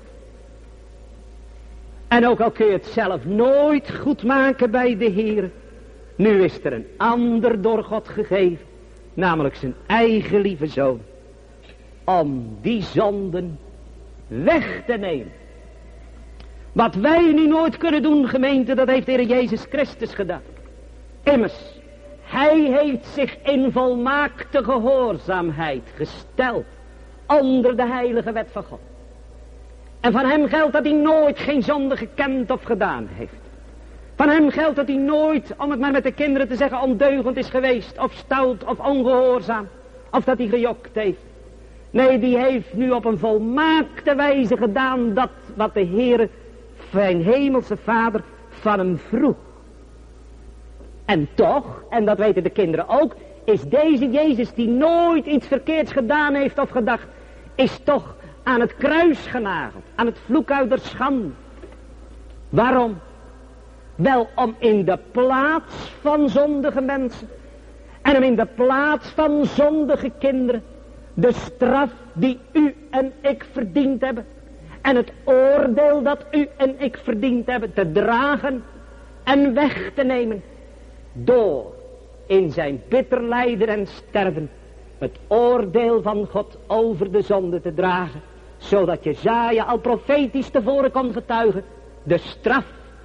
Speaker 3: En ook al kun je het zelf nooit goed maken bij de Heer. Nu is er een ander door God gegeven. Namelijk zijn eigen lieve zoon. Om die zonden weg te nemen. Wat wij nu nooit kunnen doen, gemeente, dat heeft de Heer Jezus Christus gedaan. Immers, hij heeft zich in volmaakte gehoorzaamheid gesteld onder de heilige wet van God. En van hem geldt dat hij nooit geen zonde gekend of gedaan heeft. Van hem geldt dat hij nooit, om het maar met de kinderen te zeggen, ondeugend is geweest, of stout, of ongehoorzaam, of dat hij gejokt heeft. Nee, die heeft nu op een volmaakte wijze gedaan dat wat de Heere, zijn hemelse Vader, van hem vroeg. En toch, en dat weten de kinderen ook, is deze Jezus die nooit iets verkeerds gedaan heeft of gedacht, is toch aan het kruis genageld, aan het vloek uit der schande. Waarom? Wel om in de plaats van zondige mensen en om in de plaats van zondige kinderen de straf die u en ik verdiend hebben en het oordeel dat u en ik verdiend hebben te dragen en weg te nemen door in zijn bitter lijden en sterven het oordeel van God over de zonde te dragen, zodat Jesaja al profetisch tevoren kon getuigen, de straf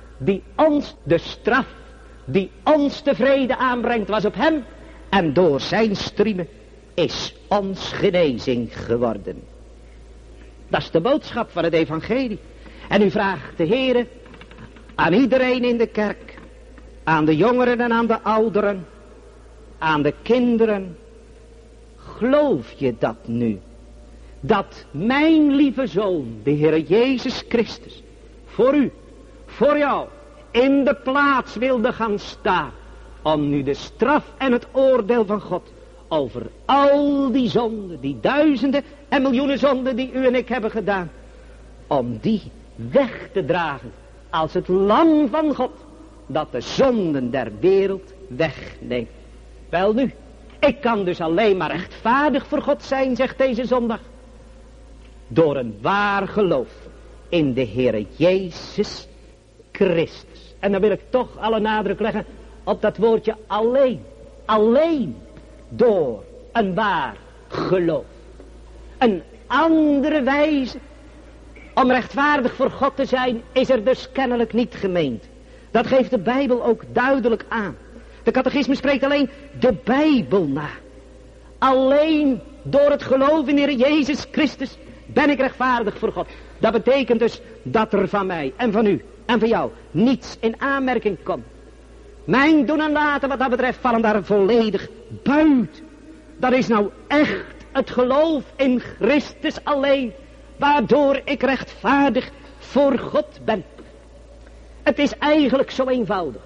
Speaker 3: die ons tevreden aanbrengt was op hem en door zijn striemen is ons genezing geworden. Dat is de boodschap van het evangelie. En u vraagt de Heere aan iedereen in de kerk, aan de jongeren en aan de ouderen, aan de kinderen, geloof je dat nu? Dat mijn lieve zoon, de Heer Jezus Christus, voor u, voor jou, in de plaats wilde gaan staan, om nu de straf en het oordeel van God over al die zonden, die duizenden en miljoenen zonden die u en ik hebben gedaan, om die weg te dragen als het lam van God, dat de zonden der wereld wegneemt. Welnu, ik kan dus alleen maar rechtvaardig voor God zijn, zegt deze zondag, door een waar geloof in de Heere Jezus Christus. En dan wil ik toch alle nadruk leggen op dat woordje alleen. Alleen door een waar geloof. Een andere wijze om rechtvaardig voor God te zijn is er dus kennelijk niet gemeend. Dat geeft de Bijbel ook duidelijk aan. De catechisme spreekt alleen de Bijbel na. Alleen door het geloof in de Heer Jezus Christus ben ik rechtvaardig voor God. Dat betekent dus dat er van mij en van u en van jou niets in aanmerking komt. Mijn doen en laten wat dat betreft vallen daar volledig buiten. Dat is nou echt het geloof in Christus alleen, waardoor ik rechtvaardig voor God ben. Het is eigenlijk zo eenvoudig.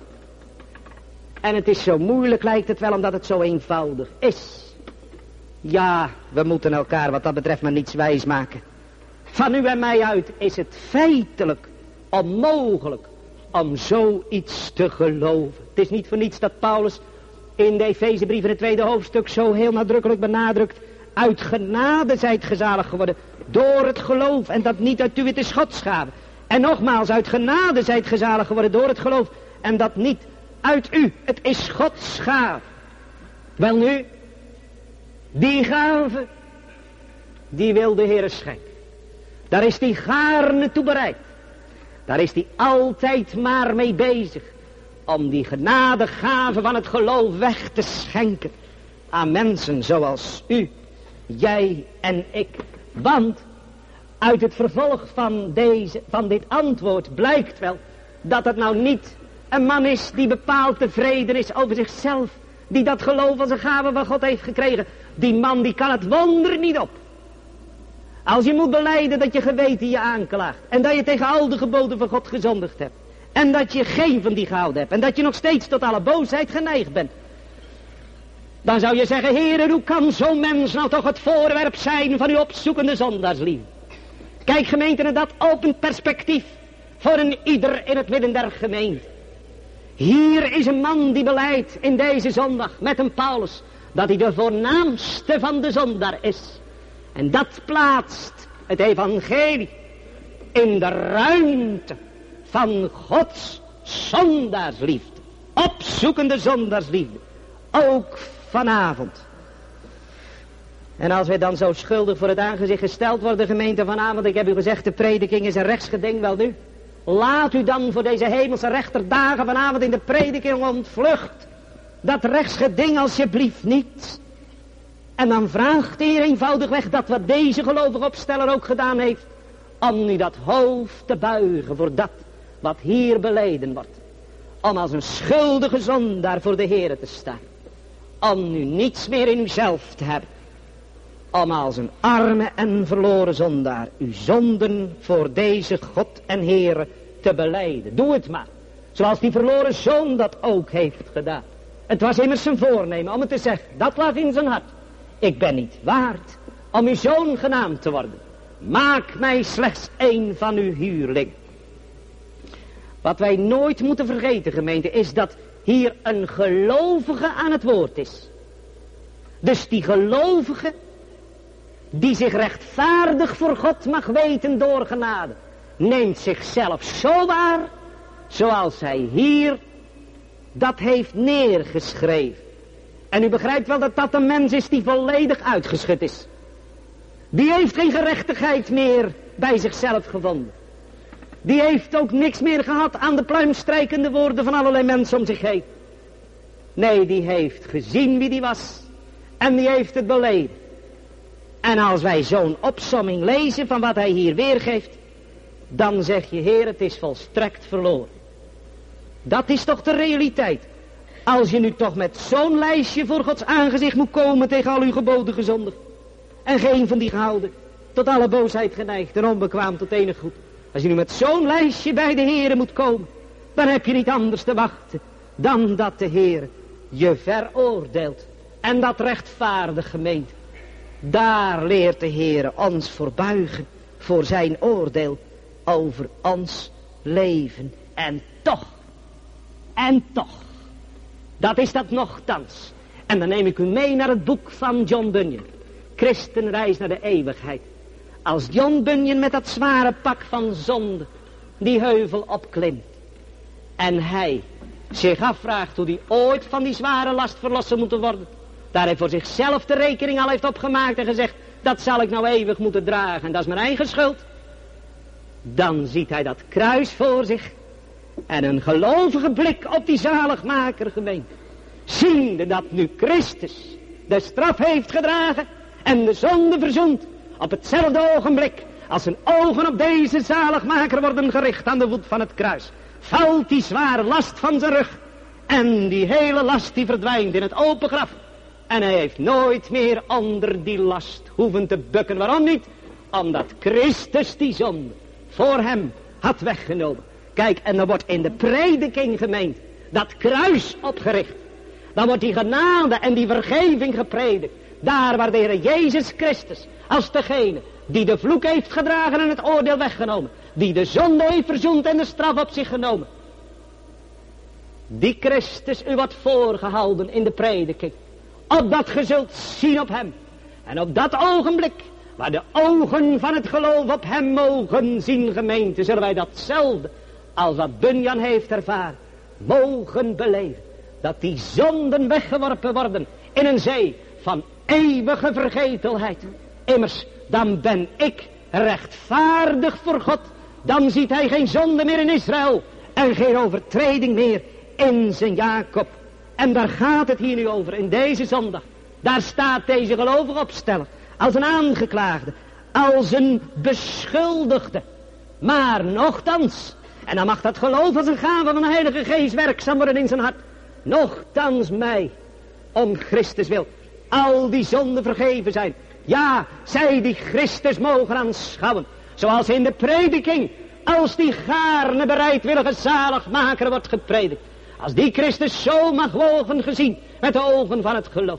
Speaker 3: En het is zo moeilijk, lijkt het wel, omdat het zo eenvoudig is. Ja, we moeten elkaar wat dat betreft maar niets wijs maken. Van u en mij uit is het feitelijk onmogelijk om zoiets te geloven. Het is niet voor niets dat Paulus in de Efezebrief in het 2e hoofdstuk zo heel nadrukkelijk benadrukt: uit genade zijt gezalig geworden door het geloof, en dat niet uit u, het is Gods gave. En nogmaals, uit genade zijt gezalig geworden door het geloof, en dat niet uit u, het is Gods gave. Welnu, die gave, die wil de Heere schenken. Daar is die gaarne toe bereid. Daar is die altijd maar mee bezig om die genadegave van het geloof weg te schenken aan mensen zoals u, jij en ik. Want uit het vervolg van dit antwoord blijkt wel dat het nou niet een man is die bepaald tevreden is over zichzelf, die dat geloof als een gave van God heeft gekregen. Die man die kan het wonder niet op. Als je moet belijden dat je geweten je aanklaagt, en dat je tegen al de geboden van God gezondigd hebt, en dat je geen van die gehouden hebt, en dat je nog steeds tot alle boosheid geneigd bent, dan zou je zeggen: Heere, hoe kan zo'n mens nou toch het voorwerp zijn van uw opzoekende zondaarsliefde? Kijk, gemeente, naar dat open perspectief voor een ieder in het midden der gemeente. Hier is een man die belijdt in deze zondag met een Paulus dat hij de voornaamste van de zondaar is. En dat plaatst het evangelie in de ruimte van Gods zondaarsliefde. Opzoekende zondaarsliefde. Ook vanavond. En als wij dan zo schuldig voor het aangezicht gesteld worden, gemeente, vanavond, ik heb u gezegd, de prediking is een rechtsgeding, wel nu. Laat u dan voor deze hemelse rechterdagen vanavond in de prediking ontvlucht dat rechtsgeding alsjeblieft niet. En dan vraagt de Heer eenvoudigweg dat wat deze gelovige opsteller ook gedaan heeft, om nu dat hoofd te buigen voor dat wat hier beleden wordt. Om als een schuldige zondaar voor de Heer te staan. Om nu niets meer in uzelf te hebben. Om als een arme en verloren zondaar uw zonden voor deze God en Heer te belijden. Doe het maar. Zoals die verloren zoon dat ook heeft gedaan. Het was immers zijn voornemen om het te zeggen. Dat lag in zijn hart. Ik ben niet waard om uw zoon genaamd te worden. Maak mij slechts een van uw huurling. Wat wij nooit moeten vergeten, gemeente, is dat hier een gelovige aan het woord is. Dus die gelovige die zich rechtvaardig voor God mag weten door genade, neemt zichzelf zo waar zoals hij hier dat heeft neergeschreven. En u begrijpt wel dat dat een mens is die volledig uitgeschud is. Die heeft geen gerechtigheid meer bij zichzelf gevonden. Die heeft ook niks meer gehad aan de pluimstrijkende woorden van allerlei mensen om zich heen. Nee, die heeft gezien wie die was. En die heeft het beleden. En als wij zo'n opsomming lezen van wat hij hier weergeeft, dan zeg je: Heer, het is volstrekt verloren. Dat is toch de realiteit. Als je nu toch met zo'n lijstje voor Gods aangezicht moet komen tegen al uw geboden gezondigd, en geen van die gehouden, tot alle boosheid geneigd en onbekwaam tot enig goed. Als je nu met zo'n lijstje bij de Heere moet komen, dan heb je niet anders te wachten dan dat de Heer je veroordeelt. En dat rechtvaardig, gemeente. Daar leert de Heere ons voor buigen voor zijn oordeel. over ons leven. En toch, dat is dat nochtans. En dan neem ik u mee naar het boek van John Bunyan. Christenreis naar de eeuwigheid. Als John Bunyan met dat zware pak van zonde die heuvel opklimt. En hij zich afvraagt hoe hij ooit van die zware last verlossen moet worden. Daar hij voor zichzelf de rekening al heeft opgemaakt en gezegd, dat zal ik nou eeuwig moeten dragen en dat is mijn eigen schuld. Dan ziet hij dat kruis voor zich en een gelovige blik op die zaligmaker gemeen. Ziende dat nu Christus de straf heeft gedragen en de zonde verzoend. Op hetzelfde ogenblik als zijn ogen op deze zaligmaker worden gericht aan de voet van het kruis. Valt die zware last van zijn rug. En die hele last die verdwijnt in het open graf. En hij heeft nooit meer onder die last hoeven te bukken. Waarom niet? Omdat Christus die zonde voor hem had weggenomen. Kijk, en dan wordt in de prediking gemeend dat kruis opgericht. Dan wordt die genade en die vergeving gepredikt. Daar waar de Heer Jezus Christus als degene die de vloek heeft gedragen en het oordeel weggenomen. Die de zonde heeft verzoend en de straf op zich genomen. Die Christus u wordt voorgehouden in de prediking. Opdat ge zult zien op hem. En op dat ogenblik, waar de ogen van het geloof op hem mogen zien gemeente, zullen wij datzelfde als wat Bunyan heeft ervaren, mogen beleven. Dat die zonden weggeworpen worden in een zee van eeuwige vergetelheid. Immers, dan ben ik rechtvaardig voor God. Dan ziet hij geen zonde meer in Israël en geen overtreding meer in zijn Jacob. En daar gaat het hier nu over, in deze zondag. Daar staat deze gelovige opsteller als een aangeklaagde, als een beschuldigde. Maar nochtans, en dan mag dat geloof als een gave van de Heilige Geest werkzaam worden in zijn hart. Nochtans mij, om Christus wil, al die zonden vergeven zijn. Ja, zij die Christus mogen aanschouwen. Zoals in de prediking, als die gaarne bereidwillige zaligmaker wordt gepredikt. Als die Christus zo mag worden gezien met de ogen van het geloof.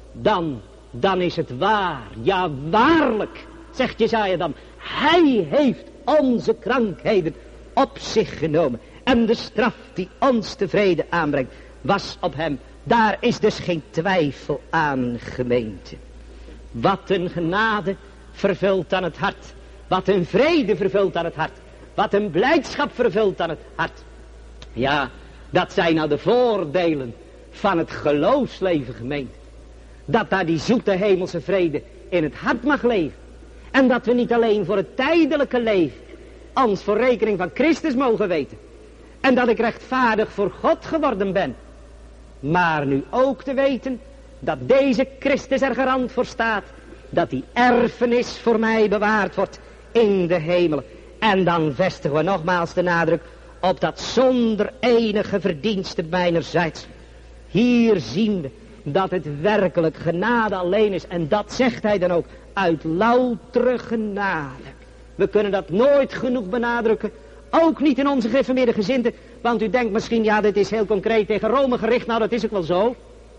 Speaker 3: Dan is het waar. Ja, waarlijk, zegt Jesaja dan. Hij heeft onze krankheden op zich genomen. En de straf die ons tevreden aanbrengt, was op hem. Daar is dus geen twijfel aan, gemeente. Wat een genade vervult aan het hart. Wat een vrede vervult aan het hart. Wat een blijdschap vervult aan het hart. Ja, dat zijn nou de voordelen van het geloofsleven, gemeente. Dat daar die zoete hemelse vrede in het hart mag leven. En dat we niet alleen voor het tijdelijke leven ons voor rekening van Christus mogen weten. En dat ik rechtvaardig voor God geworden ben. Maar nu ook te weten dat deze Christus er garant voor staat. Dat die erfenis voor mij bewaard wordt in de hemel. En dan vestigen we nogmaals de nadruk op dat zonder enige verdienste mijnerzijds. Hier zien we dat het werkelijk genade alleen is. En dat zegt hij dan ook uit loutere genade. We kunnen dat nooit genoeg benadrukken. Ook niet in onze gereformeerde gezinten. Want u denkt misschien, ja, dit is heel concreet tegen Rome gericht. Nou, dat is ook wel zo.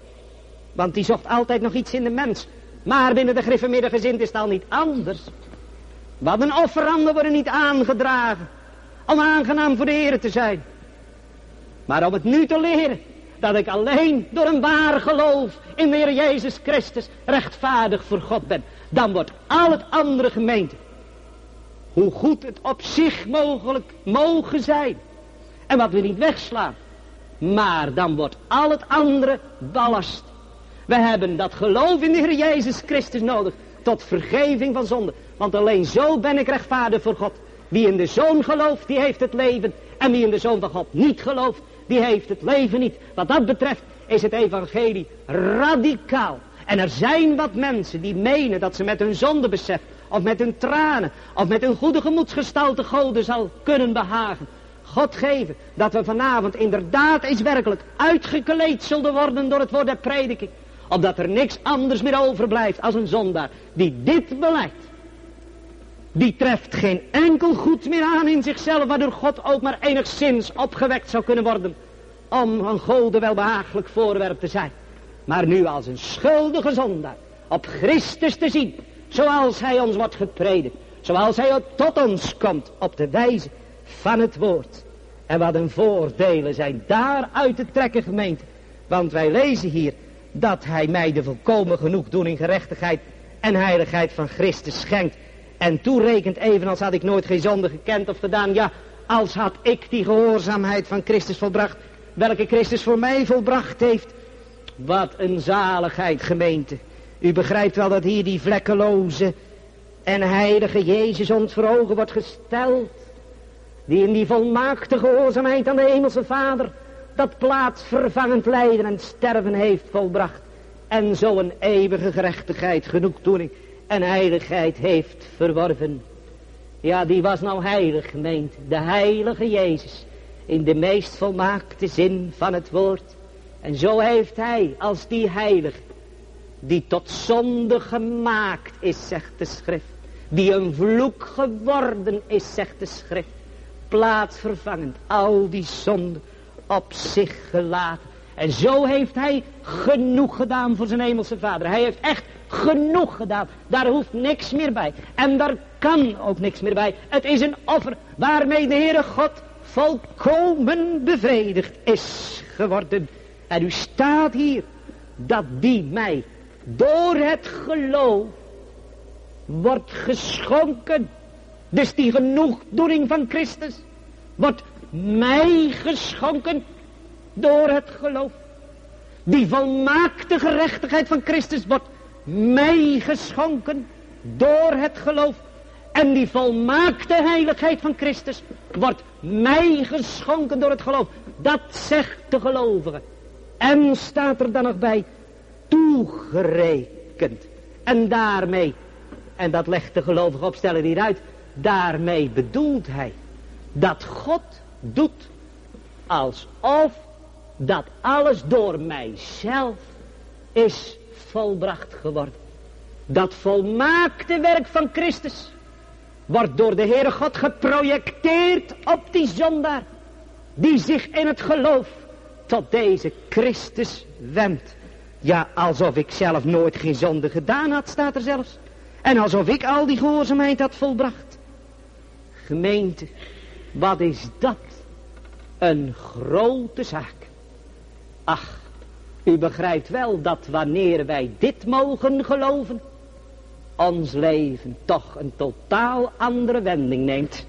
Speaker 3: Want die zocht altijd nog iets in de mens. Maar binnen de gereformeerde gezinten is het al niet anders. Wat een offeranden worden niet aangedragen. Om aangenaam voor de Heer te zijn. Maar om het nu te leren. Dat ik alleen door een waar geloof in de Heer Jezus Christus rechtvaardig voor God ben. Dan wordt al het andere gemeente. Hoe goed het op zich mogelijk mogen zijn. En wat we niet wegslaan. Maar dan wordt al het andere ballast. We hebben dat geloof in de Heer Jezus Christus nodig. Tot vergeving van zonde. Want alleen zo ben ik rechtvaardig voor God. Wie in de Zoon gelooft, die heeft het leven. En wie in de Zoon van God niet gelooft, die heeft het leven niet. Wat dat betreft is het evangelie radicaal. En er zijn wat mensen die menen dat ze met hun zondebesef, of met hun tranen, of met hun goede gemoedsgestalte Goden zal kunnen behagen. God geven dat we vanavond inderdaad eens werkelijk uitgekleed zullen worden door het woord der prediking. Opdat er niks anders meer overblijft als een zondaar die dit belijdt. Die treft geen enkel goed meer aan in zichzelf, waardoor God ook maar enigszins opgewekt zou kunnen worden. Om een Goden welbehagelijk voorwerp te zijn. Maar nu als een schuldige zondaar op Christus te zien. Zoals hij ons wordt gepredikt. Zoals hij ook tot ons komt op de wijze van het woord. En wat een voordelen zijn daaruit te trekken, gemeente. Want wij lezen hier dat hij mij de volkomen genoegdoening, gerechtigheid en heiligheid van Christus schenkt. En toerekent evenals had ik nooit geen zonde gekend of gedaan. Ja, als had ik die gehoorzaamheid van Christus volbracht, welke Christus voor mij volbracht heeft. Wat een zaligheid, gemeente. U begrijpt wel dat hier die vlekkeloze en heilige Jezus ons voor ogen wordt gesteld. Die in die volmaakte gehoorzaamheid aan de hemelse Vader dat plaatsvervangend lijden en sterven heeft volbracht. En zo een eeuwige gerechtigheid, genoegdoening en heiligheid heeft verworven. Ja, die was nou heilig, gemeente. De heilige Jezus. In de meest volmaakte zin van het woord. En zo heeft hij, als die heilige, die tot zonde gemaakt is, zegt de schrift. Die een vloek geworden is, zegt de schrift. Plaatsvervangend al die zonden op zich gelaten. En zo heeft hij genoeg gedaan voor zijn hemelse Vader. Hij heeft echt genoeg gedaan. Daar hoeft niks meer bij. En daar kan ook niks meer bij. Het is een offer waarmee de Heere God volkomen bevredigd is geworden. En u staat hier dat die mij door het geloof wordt geschonken. Dus die genoegdoening van Christus wordt mij geschonken door het geloof. Die volmaakte gerechtigheid van Christus wordt mij geschonken door het geloof. En die volmaakte heiligheid van Christus wordt mij geschonken door het geloof. Dat zegt de gelovige. En staat er dan nog bij, toegerekend. En daarmee, en dat legt de gelovige opsteller hier uit, daarmee bedoelt hij dat God doet alsof dat alles door mijzelf is volbracht geworden. Dat volmaakte werk van Christus wordt door de Heere God geprojecteerd op die zondaar die zich in het geloof tot deze Christus wendt. Ja, alsof ik zelf nooit geen zonde gedaan had, staat er zelfs. En alsof ik al die gehoorzaamheid had volbracht. Gemeente, wat is dat? Een grote zaak. Ach, u begrijpt wel dat wanneer wij dit mogen geloven, ons leven toch een totaal andere wending neemt.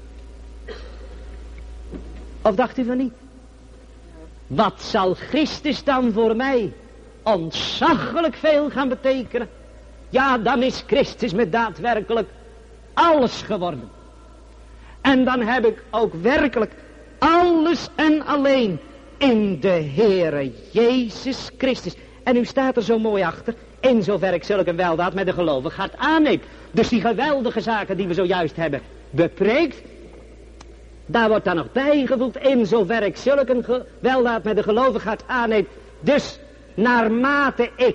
Speaker 3: Of dacht u van niet? Wat zal Christus dan voor mij ontzaglijk veel gaan betekenen? Ja, dan is Christus me daadwerkelijk alles geworden. En dan heb ik ook werkelijk alles en alleen in de Heere Jezus Christus. En u staat er zo mooi achter, in zover ik zulke weldaad met de gelovige hart aanneem. Dus die geweldige zaken die we zojuist hebben bepreekt, daar wordt dan nog bijgevoegd, in zover ik zulke weldaad met de gelovige hart aanneem. Dus naarmate ik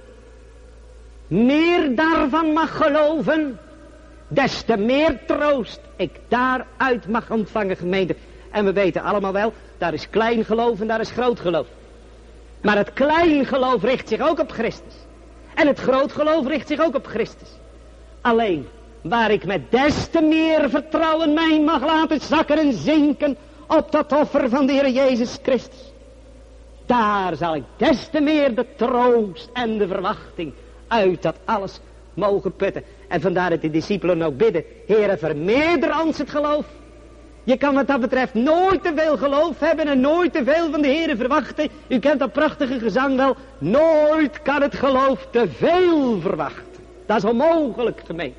Speaker 3: meer daarvan mag geloven, des te meer troost ik daaruit mag ontvangen, gemeente. En we weten allemaal wel, daar is klein geloof en daar is groot geloof. Maar het klein geloof richt zich ook op Christus. En het groot geloof richt zich ook op Christus. Alleen, waar ik met des te meer vertrouwen mij mag laten zakken en zinken op dat offer van de Heer Jezus Christus. Daar zal ik des te meer de troost en de verwachting uit dat alles mogen putten. En vandaar dat de discipelen ook bidden, Heere, vermeerder ons het geloof. Je kan wat dat betreft nooit te veel geloof hebben en nooit te veel van de Heere verwachten. U kent dat prachtige gezang wel. Nooit kan het geloof te veel verwachten. Dat is onmogelijk, gemeen.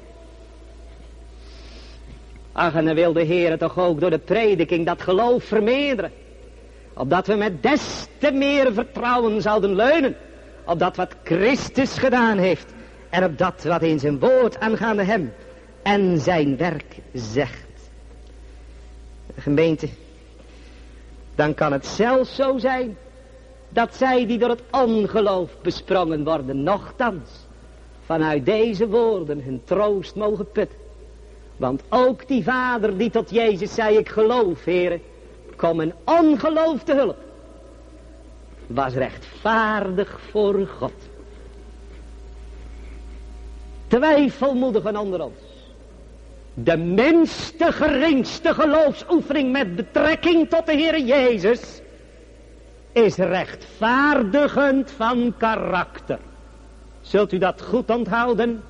Speaker 3: Ach, en dan wil de Heere toch ook door de prediking dat geloof vermeerderen. Opdat we met des te meer vertrouwen zouden leunen. Op dat wat Christus gedaan heeft. En op dat wat in zijn woord aangaande hem en zijn werk zegt. Gemeente, dan kan het zelfs zo zijn dat zij die door het ongeloof besprongen worden, nochtans vanuit deze woorden hun troost mogen putten. Want ook die vader die tot Jezus zei, ik geloof, Heere, kom een ongeloof te hulp, was rechtvaardig voor God. Twijfelmoedigen onder ons, de minste geringste geloofsoefening met betrekking tot de Heere Jezus is rechtvaardigend van karakter. Zult u dat goed onthouden?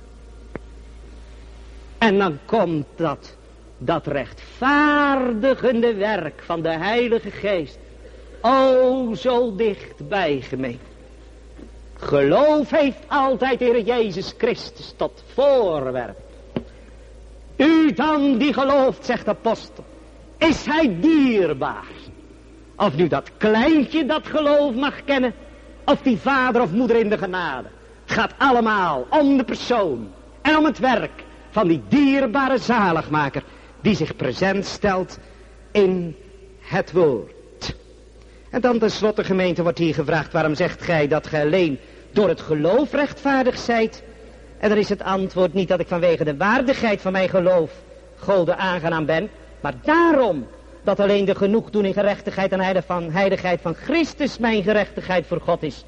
Speaker 3: En dan komt dat rechtvaardigende werk van de Heilige Geest o zo dichtbij, gemeente. Geloof heeft altijd de Heer Jezus Christus tot voorwerp. U dan die gelooft, zegt de apostel, is hij dierbaar. Of nu dat kleintje dat geloof mag kennen, of die vader of moeder in de genade. Het gaat allemaal om de persoon en om het werk van die dierbare zaligmaker die zich present stelt in het woord. En dan tenslotte, gemeente, wordt hier gevraagd, waarom zegt gij dat gij alleen door het geloof rechtvaardig zijt? En dan is het antwoord niet dat ik vanwege de waardigheid van mijn geloof Gode aangenaam ben, maar daarom dat alleen de genoegdoening, gerechtigheid en heiligheid van Christus mijn gerechtigheid voor God is.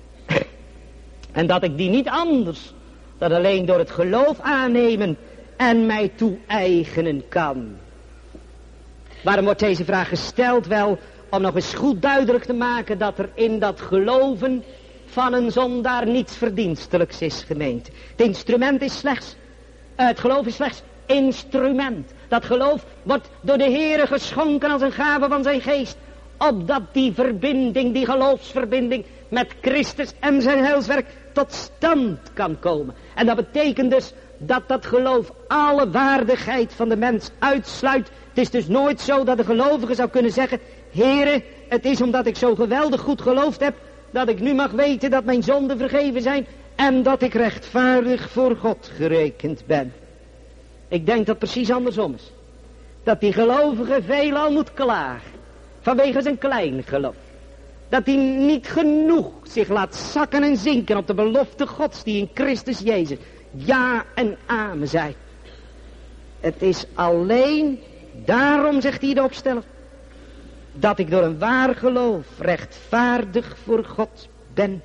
Speaker 3: En dat ik die niet anders dan alleen door het geloof aannemen en mij toe-eigenen kan. Waarom wordt deze vraag gesteld? Wel, om nog eens goed duidelijk te maken dat er in dat geloven van een zondaar niets verdienstelijks is, gemeente. Het instrument is slechts, het geloof is slechts instrument. Dat geloof wordt door de Heere geschonken als een gave van zijn geest. Opdat die verbinding, die geloofsverbinding met Christus en zijn heilswerk tot stand kan komen. En dat betekent dus dat dat geloof alle waardigheid van de mens uitsluit. Het is dus nooit zo dat de gelovige zou kunnen zeggen, Heere, het is omdat ik zo geweldig goed geloofd heb, dat ik nu mag weten dat mijn zonden vergeven zijn en dat ik rechtvaardig voor God gerekend ben. Ik denk dat precies andersom is. Dat die gelovige veelal moet klagen vanwege zijn klein geloof. Dat hij niet genoeg zich laat zakken en zinken op de belofte Gods die in Christus Jezus ja en amen zijn. Het is alleen daarom, zegt hij de opsteller, dat ik door een waar geloof rechtvaardig voor God ben.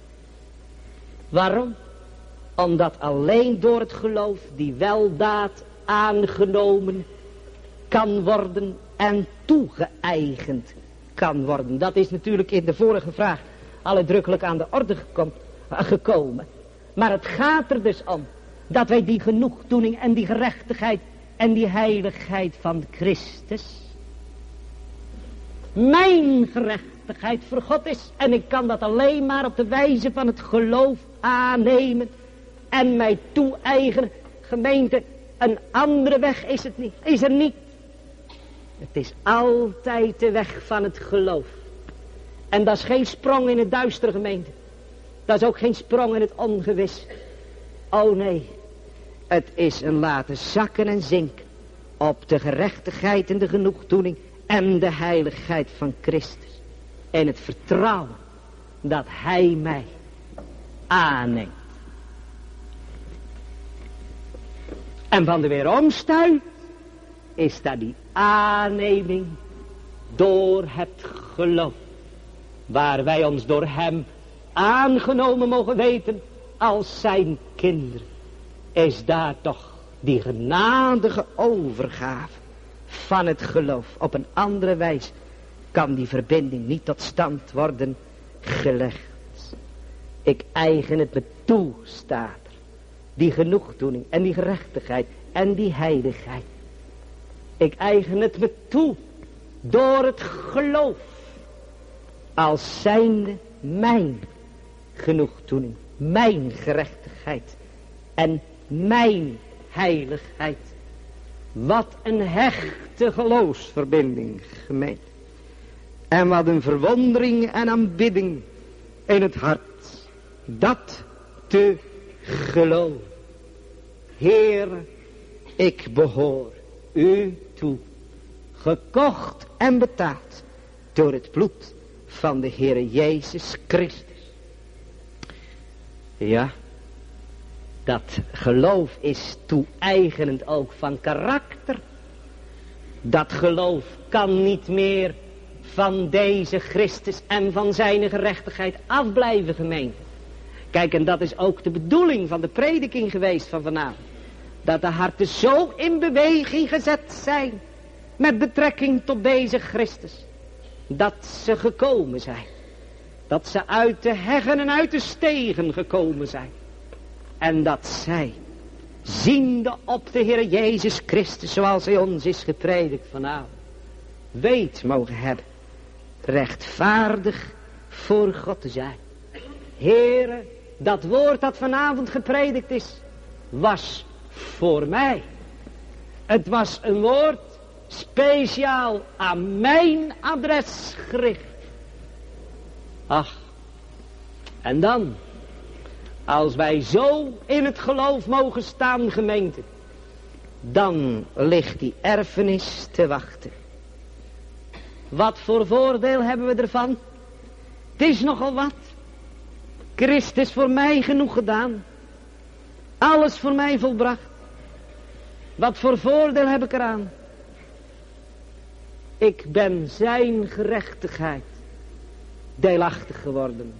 Speaker 3: Waarom? Omdat alleen door het geloof die weldaad aangenomen kan worden en toegeëigend kan worden. Dat is natuurlijk in de vorige vraag al uitdrukkelijk aan de orde gekomen. Maar het gaat er dus om dat wij die genoegdoening en die gerechtigheid en die heiligheid van Christus mijn gerechtigheid voor God is. En ik kan dat alleen maar op de wijze van het geloof aannemen en mij toe-eigenen. Gemeente, een andere weg is het niet. Is er niet. Het is altijd de weg van het geloof. En dat is geen sprong in het duistere, gemeente. Dat is ook geen sprong in het ongewis. Oh nee. Het is een laten zakken en zinken op de gerechtigheid en de genoegdoening en de heiligheid van Christus. En het vertrouwen dat hij mij aanneemt. En van de weeromstuit is dat die aanneming door het geloof. Waar wij ons door hem aangenomen mogen weten als zijn kinderen. Is daar toch die genadige overgave van het geloof. Op een andere wijze kan die verbinding niet tot stand worden gelegd. Ik eigen het me toe, staat er. Die genoegdoening en die gerechtigheid en die heiligheid. Ik eigen het me toe door het geloof. Als zijnde mijn genoegdoening, mijn gerechtigheid en mijn heiligheid. Wat een hechte geloofsverbinding, gemeente. En wat een verwondering en aanbidding in het hart. Dat te geloven. Heere, ik behoor u toe. Gekocht en betaald door het bloed van de Heere Jezus Christus. Ja, dat geloof is toe-eigenend ook van karakter. Dat geloof kan niet meer van deze Christus en van zijn gerechtigheid afblijven, gemeente. Kijk, en dat is ook de bedoeling van de prediking geweest van vanavond. dat de harten zo in beweging gezet zijn met betrekking tot deze Christus, dat ze gekomen zijn. Dat ze uit de heggen en uit de stegen gekomen zijn. En dat zij, ziende op de Heer Jezus Christus, zoals hij ons is gepredikt vanavond, weet mogen hebben, rechtvaardig voor God te zijn. Heere, dat woord dat vanavond gepredikt is, was voor mij. Het was een woord speciaal aan mijn adres gericht. Ach, en dan, als wij zo in het geloof mogen staan, gemeente, dan ligt die erfenis te wachten. Wat voor voordeel hebben we ervan? Het is nogal wat. Christus voor mij genoeg gedaan. Alles voor mij volbracht. Wat voor voordeel heb ik eraan? Ik ben zijn gerechtigheid deelachtig geworden.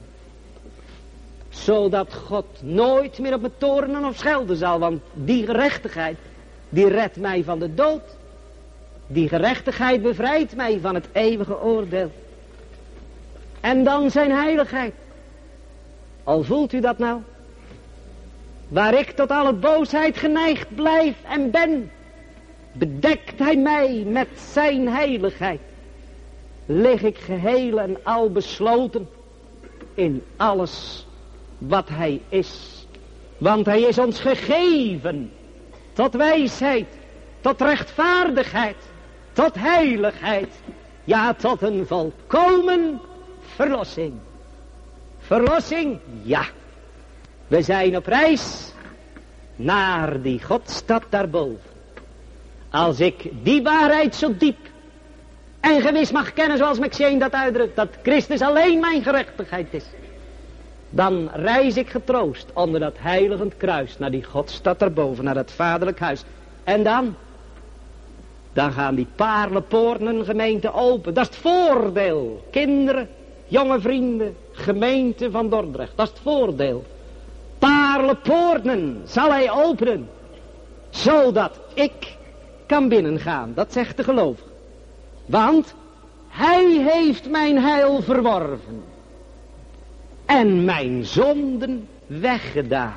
Speaker 3: Zodat God nooit meer op me toornen of schelden zal. Want die gerechtigheid, die redt mij van de dood. Die gerechtigheid bevrijdt mij van het eeuwige oordeel. En dan zijn heiligheid. Al voelt u dat nou? Waar ik tot alle boosheid geneigd blijf en ben, bedekt hij mij met zijn heiligheid. Lig ik geheel en al besloten in alles wat hij is. Want hij is ons gegeven tot wijsheid, tot rechtvaardigheid, tot heiligheid. Ja, tot een volkomen verlossing. Verlossing, ja. We zijn op reis naar die Godstad daarboven. Als ik die waarheid zo diep en gewis mag kennen, zoals Maxine dat uitdrukt, dat Christus alleen mijn gerechtigheid is, dan reis ik getroost onder dat heiligend kruis naar die Godstad daarboven, naar dat vaderlijk huis. En dan gaan die paarlenpoorten gemeente open. Dat is het voordeel, kinderen, jonge vrienden, gemeente van Dordrecht. Dat is het voordeel. Paarlenpoorten zal hij openen, zodat ik kan binnengaan. Dat zegt de gelovige. Want hij heeft mijn heil verworven en mijn zonden weggedaan.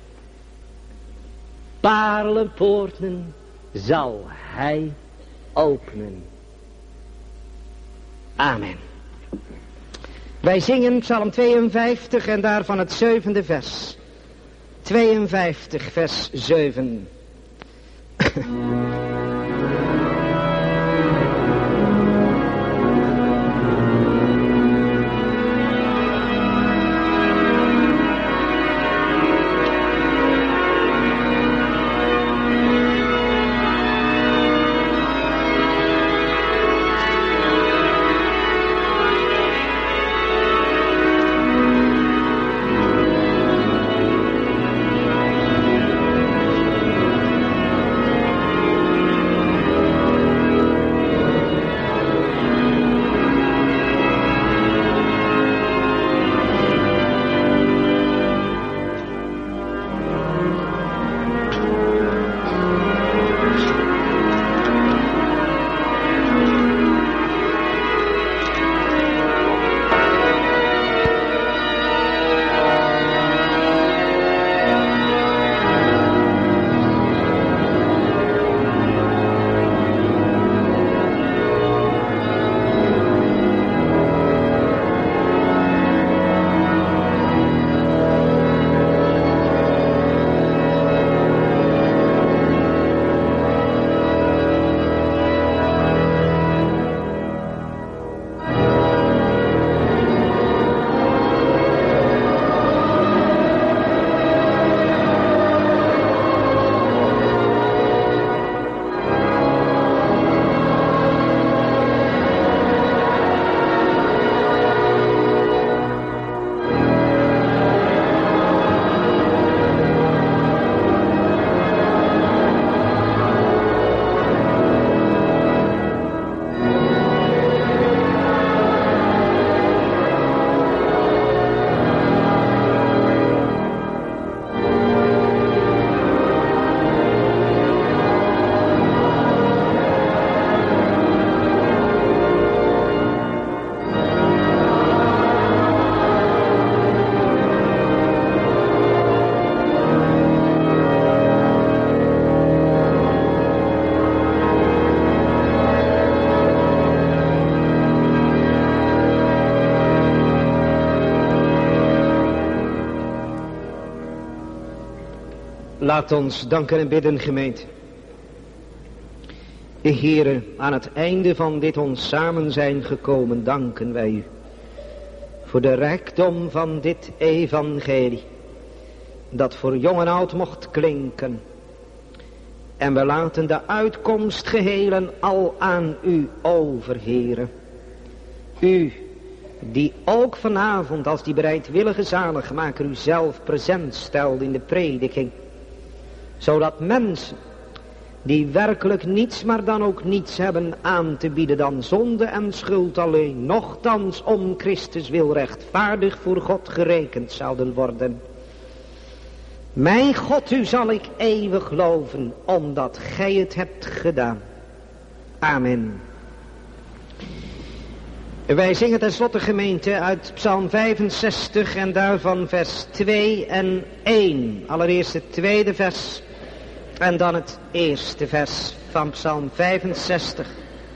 Speaker 3: Paarlenpoorten zal hij openen. Amen. Wij zingen Psalm 52 en daarvan het 7e vers. 52 vers 7.
Speaker 1: Laat ons danken en bidden, gemeente. Heere, aan het einde van dit ons samen zijn gekomen, danken wij u voor de rijkdom van dit evangelie, dat voor jong en oud mocht klinken. En we laten de uitkomst geheel en al aan u over, Heere. U, die ook vanavond als die bereidwillige zaligmaker u zelf present stelde in de prediking, zodat mensen die werkelijk niets, maar dan ook niets hebben aan te bieden dan zonde en schuld alleen, nochtans om Christus wil rechtvaardig voor God gerekend zouden worden. Mijn God, u zal ik eeuwig loven, omdat gij het hebt gedaan. Amen. Wij zingen tenslotte, gemeente, uit Psalm 65 en daarvan vers 2 en 1. Allereerst het tweede vers en dan het eerste vers van Psalm 65.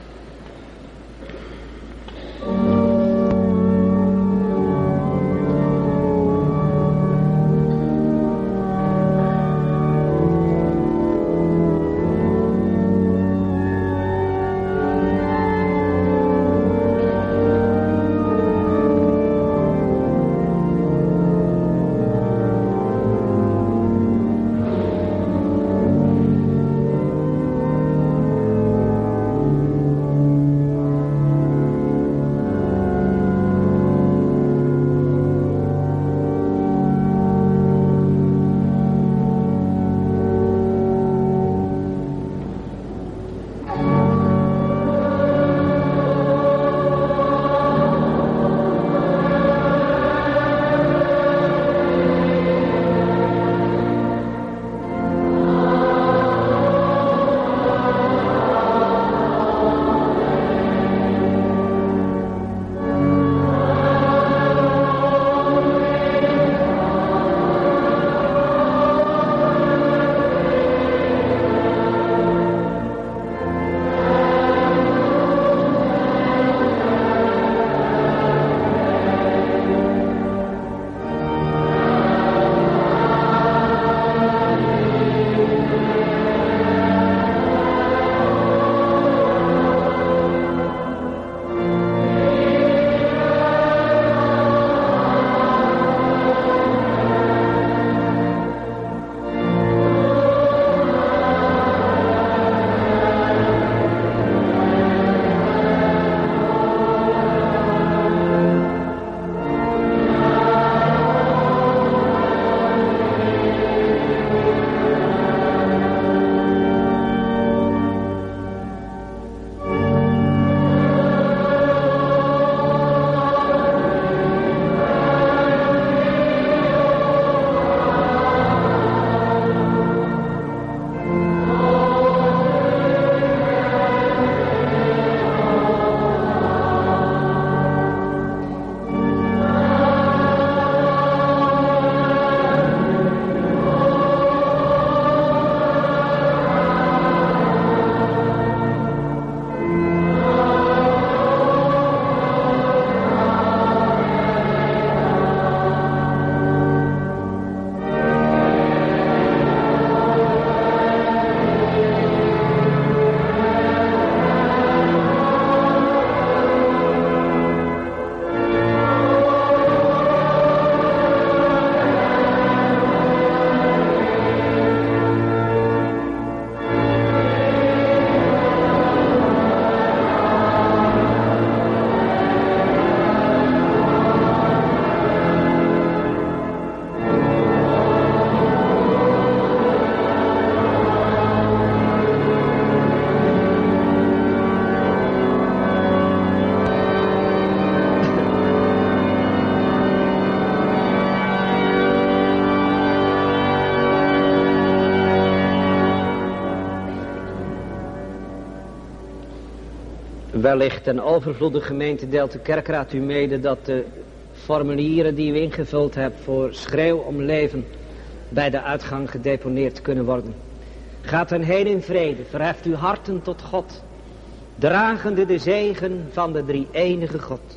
Speaker 2: Wellicht een overvloedige gemeente deelt de kerkraad u mede dat de formulieren die u ingevuld hebt voor schreeuw om leven bij de uitgang gedeponeerd kunnen worden. Gaat dan heen in vrede, verheft uw harten tot God, dragende de zegen van de drie-enige God.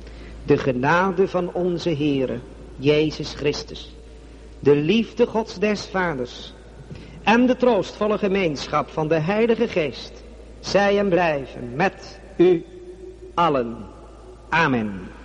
Speaker 2: De genade van onze Heere, Jezus Christus, de liefde Gods des Vaders en de troostvolle gemeenschap van de Heilige Geest zij en blijven met u allen. Amen.